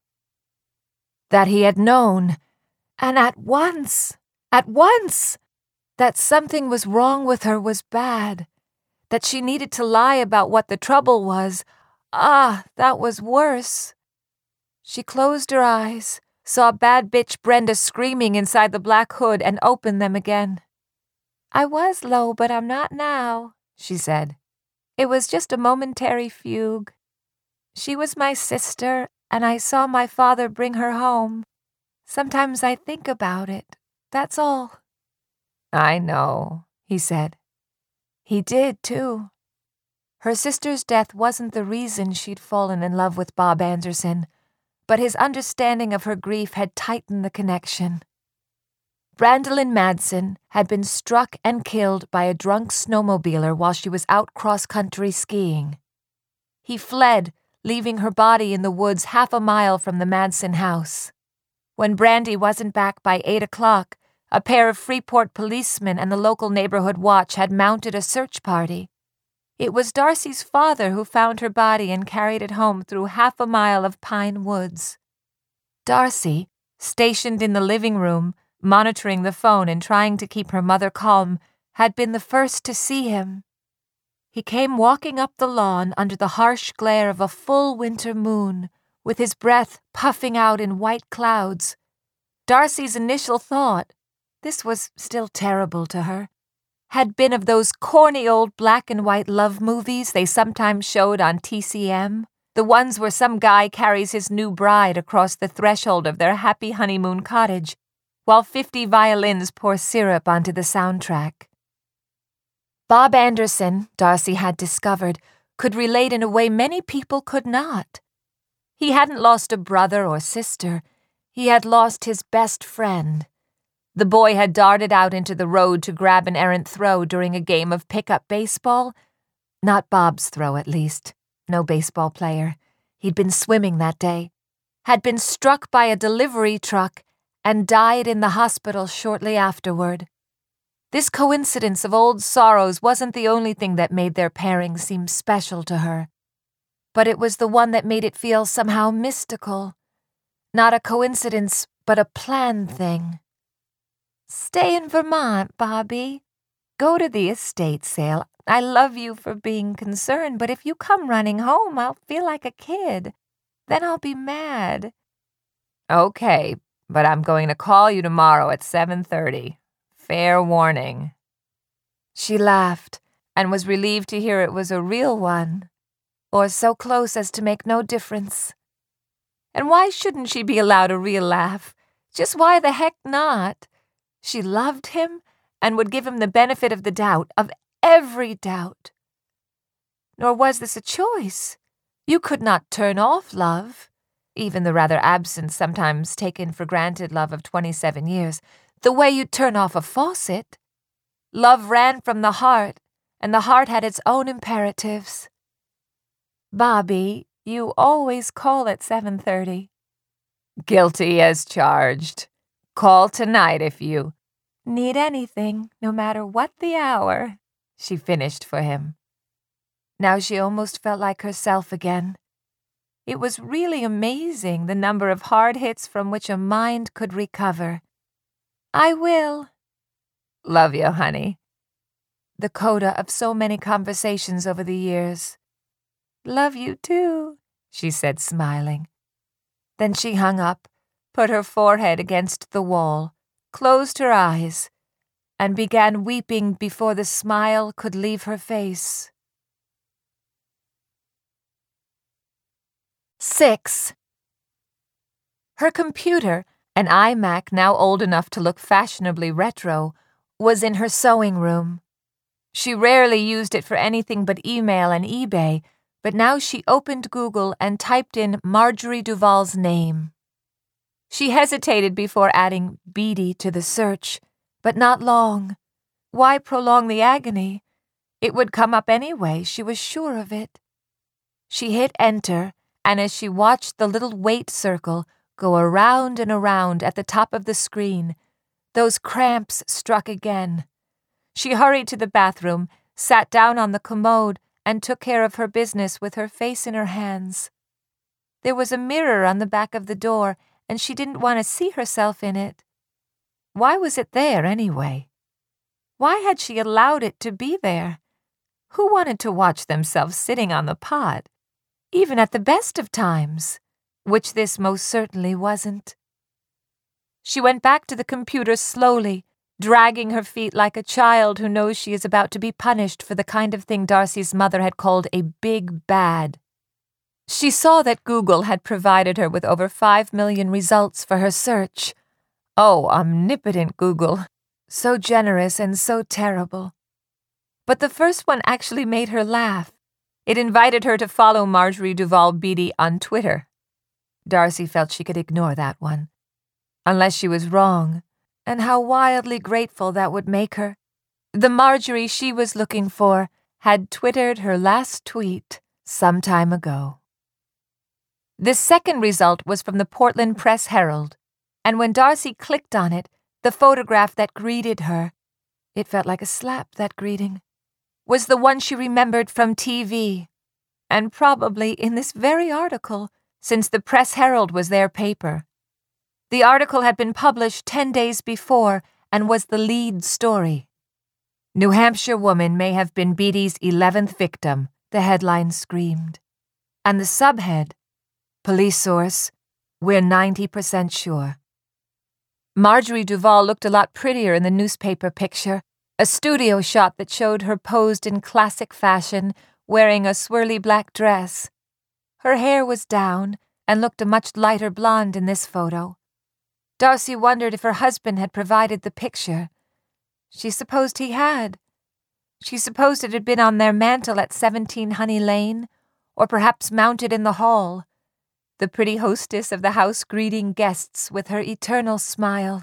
That he had known, and at once, at once, that something was wrong with her was bad, that she needed to lie about what the trouble was. Ah, that was worse. She closed her eyes, saw bad bitch Brenda screaming inside the black hood, and opened them again. I was low, but I'm not now, she said. It was just a momentary fugue. She was my sister, and I saw my father bring her home. Sometimes I think about it. That's all. I know, he said. He did, too. Her sister's death wasn't the reason she'd fallen in love with Bob Anderson, but his understanding of her grief had tightened the connection. Brandolyn Madsen had been struck and killed by a drunk snowmobiler while she was out cross-country skiing. He fled, leaving her body in the woods half a mile from the Madsen house. When Brandy wasn't back by eight o'clock, a pair of Freeport policemen and the local neighborhood watch had mounted a search party. It was Darcy's father who found her body and carried it home through half a mile of pine woods. Darcy, stationed in the living room, monitoring the phone and trying to keep her mother calm, had been the first to see him. He came walking up the lawn under the harsh glare of a full winter moon, with his breath puffing out in white clouds. Darcy's initial thought, this was still terrible to her, had been of those corny old black and white love movies they sometimes showed on T C M, the ones where some guy carries his new bride across the threshold of their happy honeymoon cottage, while fifty violins pour syrup onto the soundtrack. Bob Anderson, Darcy had discovered, could relate in a way many people could not. He hadn't lost a brother or sister. He had lost his best friend. The boy had darted out into the road to grab an errant throw during a game of pickup baseball. Not Bob's throw, at least. No baseball player. He'd been swimming that day. Had been struck by a delivery truck and died in the hospital shortly afterward. This coincidence of old sorrows wasn't the only thing that made their pairing seem special to her. But it was the one that made it feel somehow mystical. Not a coincidence, but a planned thing. Stay in Vermont, Bobby. Go to the estate sale. I love you for being concerned, but if you come running home, I'll feel like a kid. Then I'll be mad. Okay, but I'm going to call you tomorrow at seven thirty. Fair warning. She laughed and was relieved to hear it was a real one, or so close as to make no difference. And why shouldn't she be allowed a real laugh? Just why the heck not? She loved him and would give him the benefit of the doubt, of every doubt. Nor was this a choice. You could not turn off love, even the rather absent, sometimes taken for granted love of twenty-seven years, the way you'd turn off a faucet. Love ran from the heart, and the heart had its own imperatives. Bobby, you always call at seven thirty. Guilty as charged. Call tonight if you need anything, no matter what the hour, she finished for him. Now she almost felt like herself again. It was really amazing, the number of hard hits from which a mind could recover. I will. Love you, honey. The coda of so many conversations over the years. Love you too, she said, smiling. Then she hung up, put her forehead against the wall, closed her eyes, and began weeping before the smile could leave her face. Six. Her computer, an iMac now old enough to look fashionably retro, was in her sewing room. She rarely used it for anything but email and eBay, but now she opened Google and typed in Marjorie Duvall's name. She hesitated before adding Beatty to the search, but not long. Why prolong the agony? It would come up anyway, she was sure of it. She hit enter, and as she watched the little wait circle go around and around at the top of the screen, those cramps struck again. She hurried to the bathroom, sat down on the commode, and took care of her business with her face in her hands. There was a mirror on the back of the door, and she didn't want to see herself in it. Why was it there, anyway? Why had she allowed it to be there? Who wanted to watch themselves sitting on the pot, even at the best of times, which this most certainly wasn't? She went back to the computer slowly, dragging her feet like a child who knows she is about to be punished for the kind of thing Darcy's mother had called a big bad. She saw that Google had provided her with over five million results for her search. Oh, omnipotent Google. So generous and so terrible. But the first one actually made her laugh. It invited her to follow Marjorie Duvall Beatty on Twitter. Darcy felt she could ignore that one. Unless she was wrong, and how wildly grateful that would make her. The Marjorie she was looking for had twittered her last tweet some time ago. The second result was from the Portland Press-Herald, and when Darcy clicked on it, the photograph that greeted her, it felt like a slap, that greeting, was the one she remembered from T V, and probably in this very article, since the Press-Herald was their paper. The article had been published ten days before and was the lead story. New Hampshire woman may have been Beatty's eleventh victim, the headline screamed. And the subhead, police source, we're ninety percent sure. Marjorie Duvall looked a lot prettier in the newspaper picture, a studio shot that showed her posed in classic fashion, wearing a swirly black dress. Her hair was down and looked a much lighter blonde in this photo. Darcy wondered if her husband had provided the picture. She supposed he had. She supposed it had been on their mantel at seventeen Honey Lane, or perhaps mounted in the hall, the pretty hostess of the house greeting guests with her eternal smile.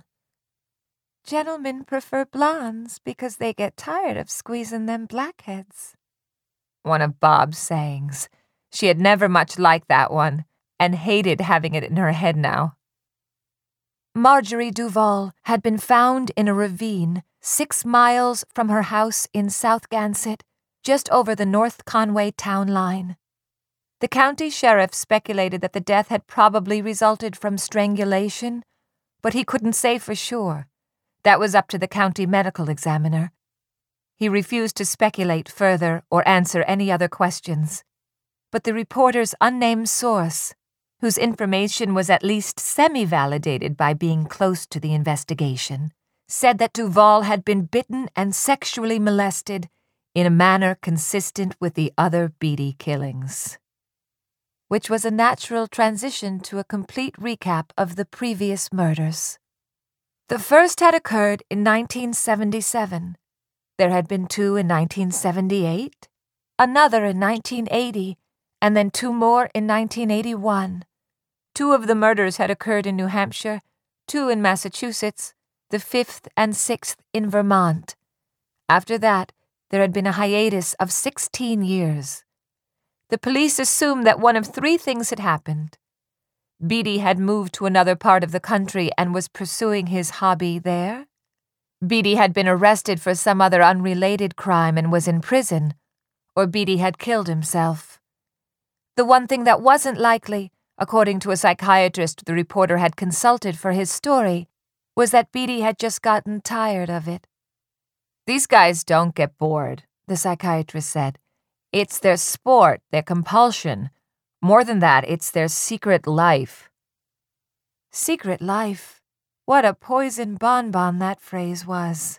Gentlemen prefer blondes because they get tired of squeezing them blackheads. One of Bob's sayings. She had never much liked that one, and hated having it in her head now. Marjorie Duvall had been found in a ravine six miles from her house in South Gansett, just over the North Conway town line. The county sheriff speculated that the death had probably resulted from strangulation, but he couldn't say for sure. That was up to the county medical examiner. He refused to speculate further or answer any other questions. But the reporter's unnamed source, whose information was at least semi-validated by being close to the investigation, said that Duvall had been bitten and sexually molested in a manner consistent with the other Beatty killings. Which was a natural transition to a complete recap of the previous murders. The first had occurred in nineteen seventy-seven. There had been two in nineteen seventy-eight, another in nineteen eighty, and then two more in nineteen eighty-one. Two of the murders had occurred in New Hampshire, two in Massachusetts, the fifth and sixth in Vermont. After that, there had been a hiatus of sixteen years. The police assumed that one of three things had happened. Beatty had moved to another part of the country and was pursuing his hobby there? Beatty had been arrested for some other unrelated crime and was in prison, or Beatty had killed himself. The one thing that wasn't likely, according to a psychiatrist the reporter had consulted for his story, was that Beatty had just gotten tired of it. "These guys don't get bored," the psychiatrist said. "It's their sport, their compulsion. More than that, it's their secret life." Secret life. What a poison bonbon that phrase was.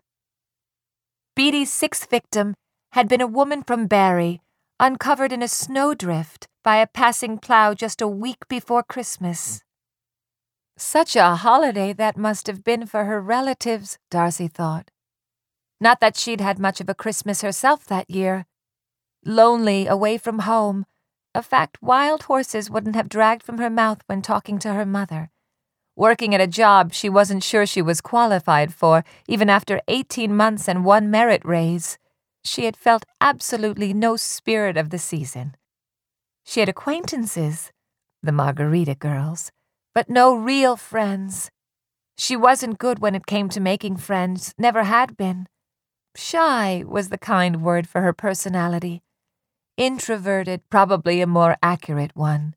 Beatty's sixth victim had been a woman from Barrie, uncovered in a snowdrift by a passing plow just a week before Christmas. Such a holiday that must have been for her relatives, Darcy thought. Not that she'd had much of a Christmas herself that year. Lonely, away from home, a fact wild horses wouldn't have dragged from her mouth when talking to her mother. Working at a job she wasn't sure she was qualified for, even after eighteen months and one merit raise. She had felt absolutely no spirit of the season. She had acquaintances, the Margarita girls, but no real friends. She wasn't good when it came to making friends, never had been. Shy was the kind word for her personality. Introverted, probably a more accurate one.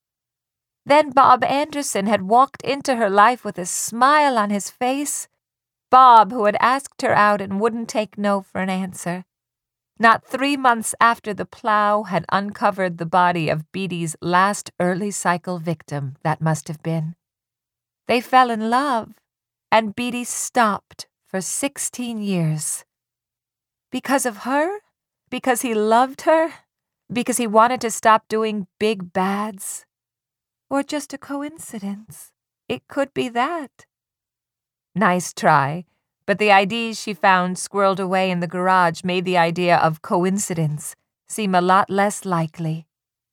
Then Bob Anderson had walked into her life with a smile on his face. Bob, who had asked her out and wouldn't take no for an answer. Not three months after the plow had uncovered the body of Beatty's last early cycle victim, that must have been. They fell in love, and Beatty stopped for sixteen years. Because of her? Because he loved her? Because he wanted to stop doing big bads? Or just a coincidence? It could be that. Nice try, but the I Ds she found squirreled away in the garage made the idea of coincidence seem a lot less likely.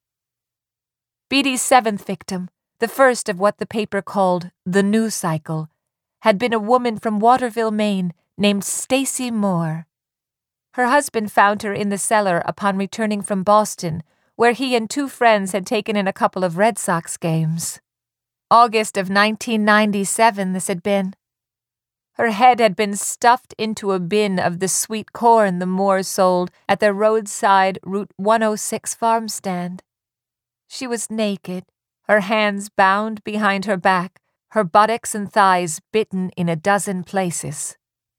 Beatty's seventh victim, the first of what the paper called the new cycle, had been a woman from Waterville, Maine, named Stacy Moore. Her husband found her in the cellar upon returning from Boston, where he and two friends had taken in a couple of Red Sox games. August of nineteen ninety-seven, this had been. Her head had been stuffed into a bin of the sweet corn the Moores sold at their roadside Route one oh six farm stand. She was naked, her hands bound behind her back, her buttocks and thighs bitten in a dozen places.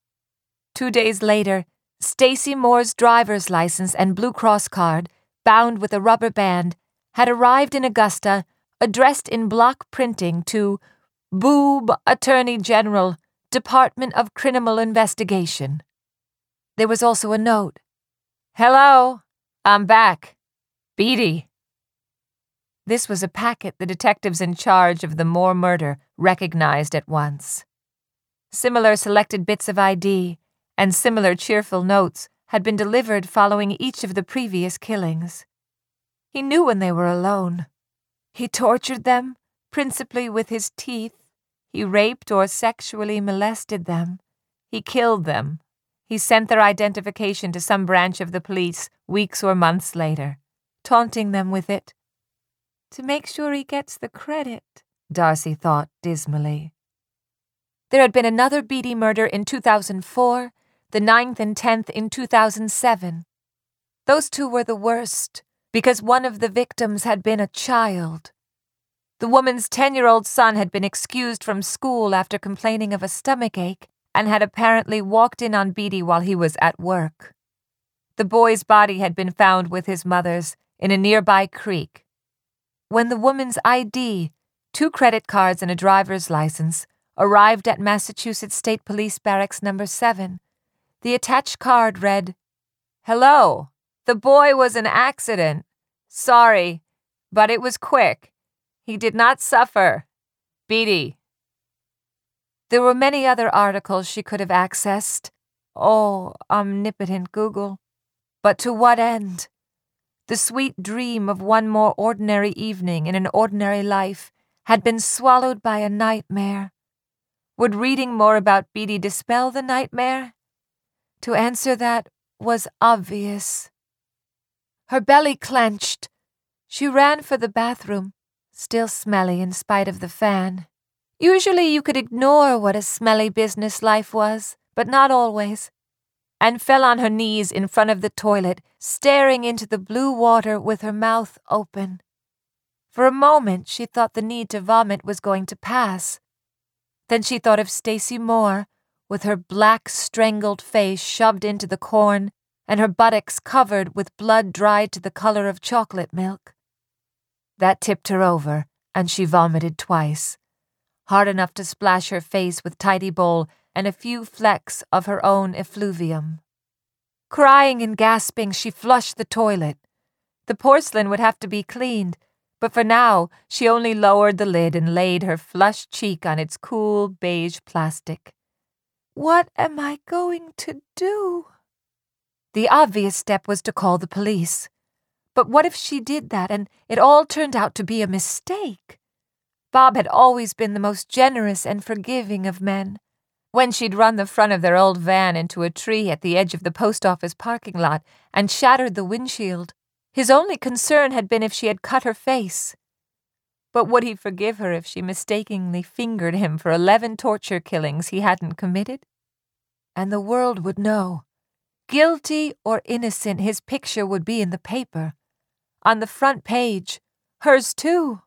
Two days later, Stacy Moore's driver's license and Blue Cross card, bound with a rubber band, had arrived in Augusta, addressed in block printing to Boob Attorney General, Department of Criminal Investigation. There was also a note. "Hello, I'm back. Beatty." This was a packet the detectives in charge of the Moore murder recognized at once. Similar selected bits of I D and similar cheerful notes had been delivered following each of the previous killings. He knew when they were alone. He tortured them, principally with his teeth. He raped or sexually molested them. He killed them. He sent their identification to some branch of the police weeks or months later, taunting them with it. To make sure he gets the credit, Darcy thought dismally. There had been another Beatty murder in two thousand four, the ninth and tenth in two thousand seven. Those two were the worst, because one of the victims had been a child. The woman's ten-year-old son had been excused from school after complaining of a stomachache and had apparently walked in on Beatty while he was at work. The boy's body had been found with his mother's in a nearby creek. When the woman's I D, two credit cards and a driver's license, arrived at Massachusetts State Police Barracks Number seven, the attached card read, "Hello, the boy was an accident. Sorry, but it was quick. He did not suffer. Beatty." There were many other articles she could have accessed. Oh, omnipotent Google. But to what end? The sweet dream of one more ordinary evening in an ordinary life had been swallowed by a nightmare. Would reading more about Beatty dispel the nightmare? To answer that was obvious. Her belly clenched. She ran for the bathroom, still smelly in spite of the fan. Usually you could ignore what a smelly business life was, but not always, and fell on her knees in front of the toilet, staring into the blue water with her mouth open. For a moment she thought the need to vomit was going to pass. Then she thought of Stacy Moore, with her black, strangled face shoved into the corn and her buttocks covered with blood dried to the color of chocolate milk. That tipped her over, and she vomited twice, hard enough to splash her face with tidy bowl and a few flecks of her own effluvium. Crying and gasping, she flushed the toilet. The porcelain would have to be cleaned, but for now she only lowered the lid and laid her flushed cheek on its cool beige plastic. What am I going to do? The obvious step was to call the police. But what if she did that and it all turned out to be a mistake? Bob had always been the most generous and forgiving of men. When she'd run the front of their old van into a tree at the edge of the post office parking lot and shattered the windshield, his only concern had been if she had cut her face. But would he forgive her if she mistakenly fingered him for eleven torture killings he hadn't committed? And the world would know. Guilty or innocent, his picture would be in the paper. On the front page. Hers too.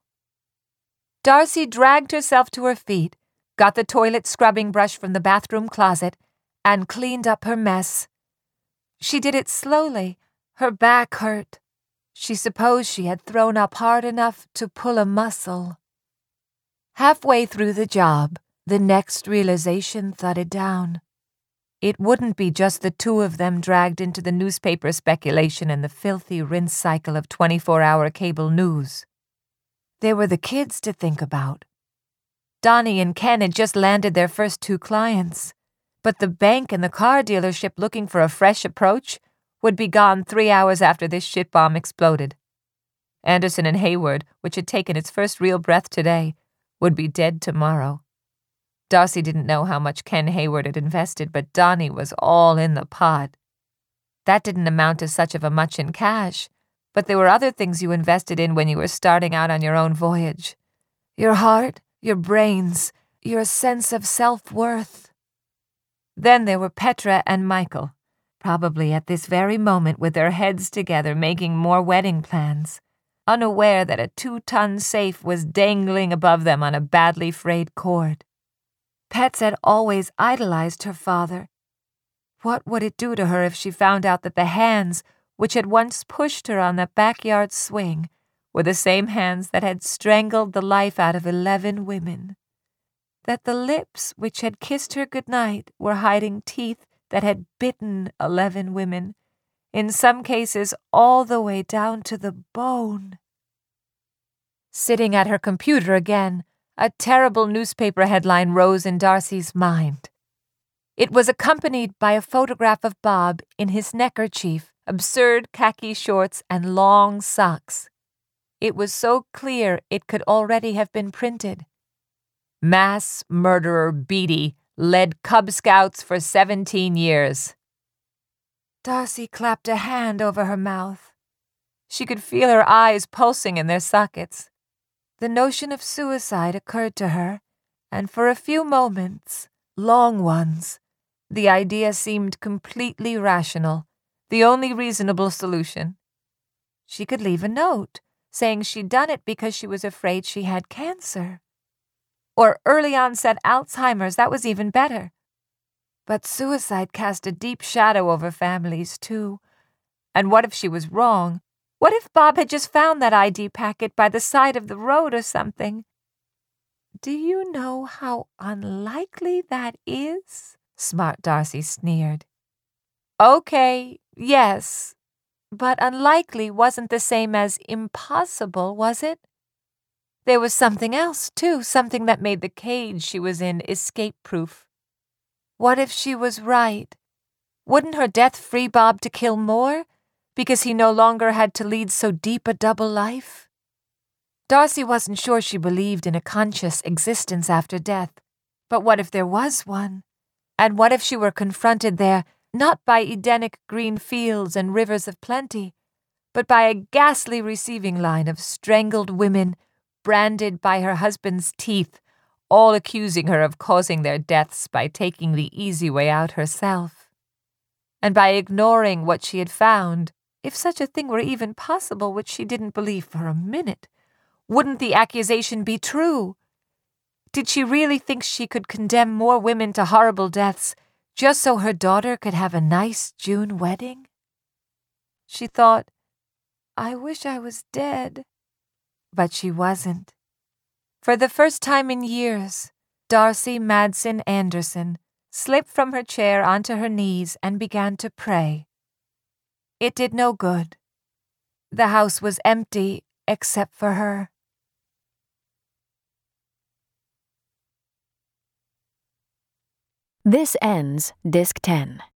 Darcy dragged herself to her feet, got the toilet scrubbing brush from the bathroom closet, and cleaned up her mess. She did it slowly. Her back hurt. She supposed she had thrown up hard enough to pull a muscle. Halfway through the job, the next realization thudded down. It wouldn't be just the two of them dragged into the newspaper speculation and the filthy rinse cycle of twenty-four hour cable news. There were the kids to think about. Donnie and Ken had just landed their first two clients, but the bank and the car dealership looking for a fresh approach would be gone three hours after this shit bomb exploded. Anderson and Hayward, which had taken its first real breath today, would be dead tomorrow. Darcy didn't know how much Ken Hayward had invested, but Donnie was all in the pot. That didn't amount to such of a much in cash, but there were other things you invested in when you were starting out on your own voyage. Your heart, your brains, your sense of self-worth. Then there were Petra and Michael, probably at this very moment with their heads together making more wedding plans, unaware that a two-ton safe was dangling above them on a badly frayed cord. Pets had always idolized her father. What would it do to her if she found out that the hands which had once pushed her on that backyard swing were the same hands that had strangled the life out of eleven women? That the lips which had kissed her goodnight were hiding teeth that had bitten eleven women, in some cases all the way down to the bone? Sitting at her computer again, a terrible newspaper headline rose in Darcy's mind. It was accompanied by a photograph of Bob in his neckerchief, absurd khaki shorts, and long socks. It was so clear it could already have been printed. Mass murderer Beatty led Cub Scouts for seventeen years. Darcy clapped a hand over her mouth. She could feel her eyes pulsing in their sockets. The notion of suicide occurred to her, and for a few moments, long ones, the idea seemed completely rational, the only reasonable solution. She could leave a note, saying she'd done it because she was afraid she had cancer. Or early-onset Alzheimer's, that was even better. But suicide cast a deep shadow over families, too. And what if she was wrong? What if Bob had just found that I D packet by the side of the road or something? Do you know how unlikely that is? Smart Darcy sneered. Okay, yes, but unlikely wasn't the same as impossible, was it? There was something else, too, something that made the cage she was in escape-proof. What if she was right? Wouldn't her death free Bob to kill more, because he no longer had to lead so deep a double life? Darcy wasn't sure she believed in a conscious existence after death, but what if there was one? And what if she were confronted there, not by Edenic green fields and rivers of plenty, but by a ghastly receiving line of strangled women branded by her husband's teeth, all accusing her of causing their deaths by taking the easy way out herself. And by ignoring what she had found, if such a thing were even possible, which she didn't believe for a minute, wouldn't the accusation be true? Did she really think she could condemn more women to horrible deaths just so her daughter could have a nice June wedding? She thought, I wish I was dead. But she wasn't. For the first time in years, Darcy Madsen Anderson slipped from her chair onto her knees and began to pray. It did no good. The house was empty except for her. This ends Disc ten.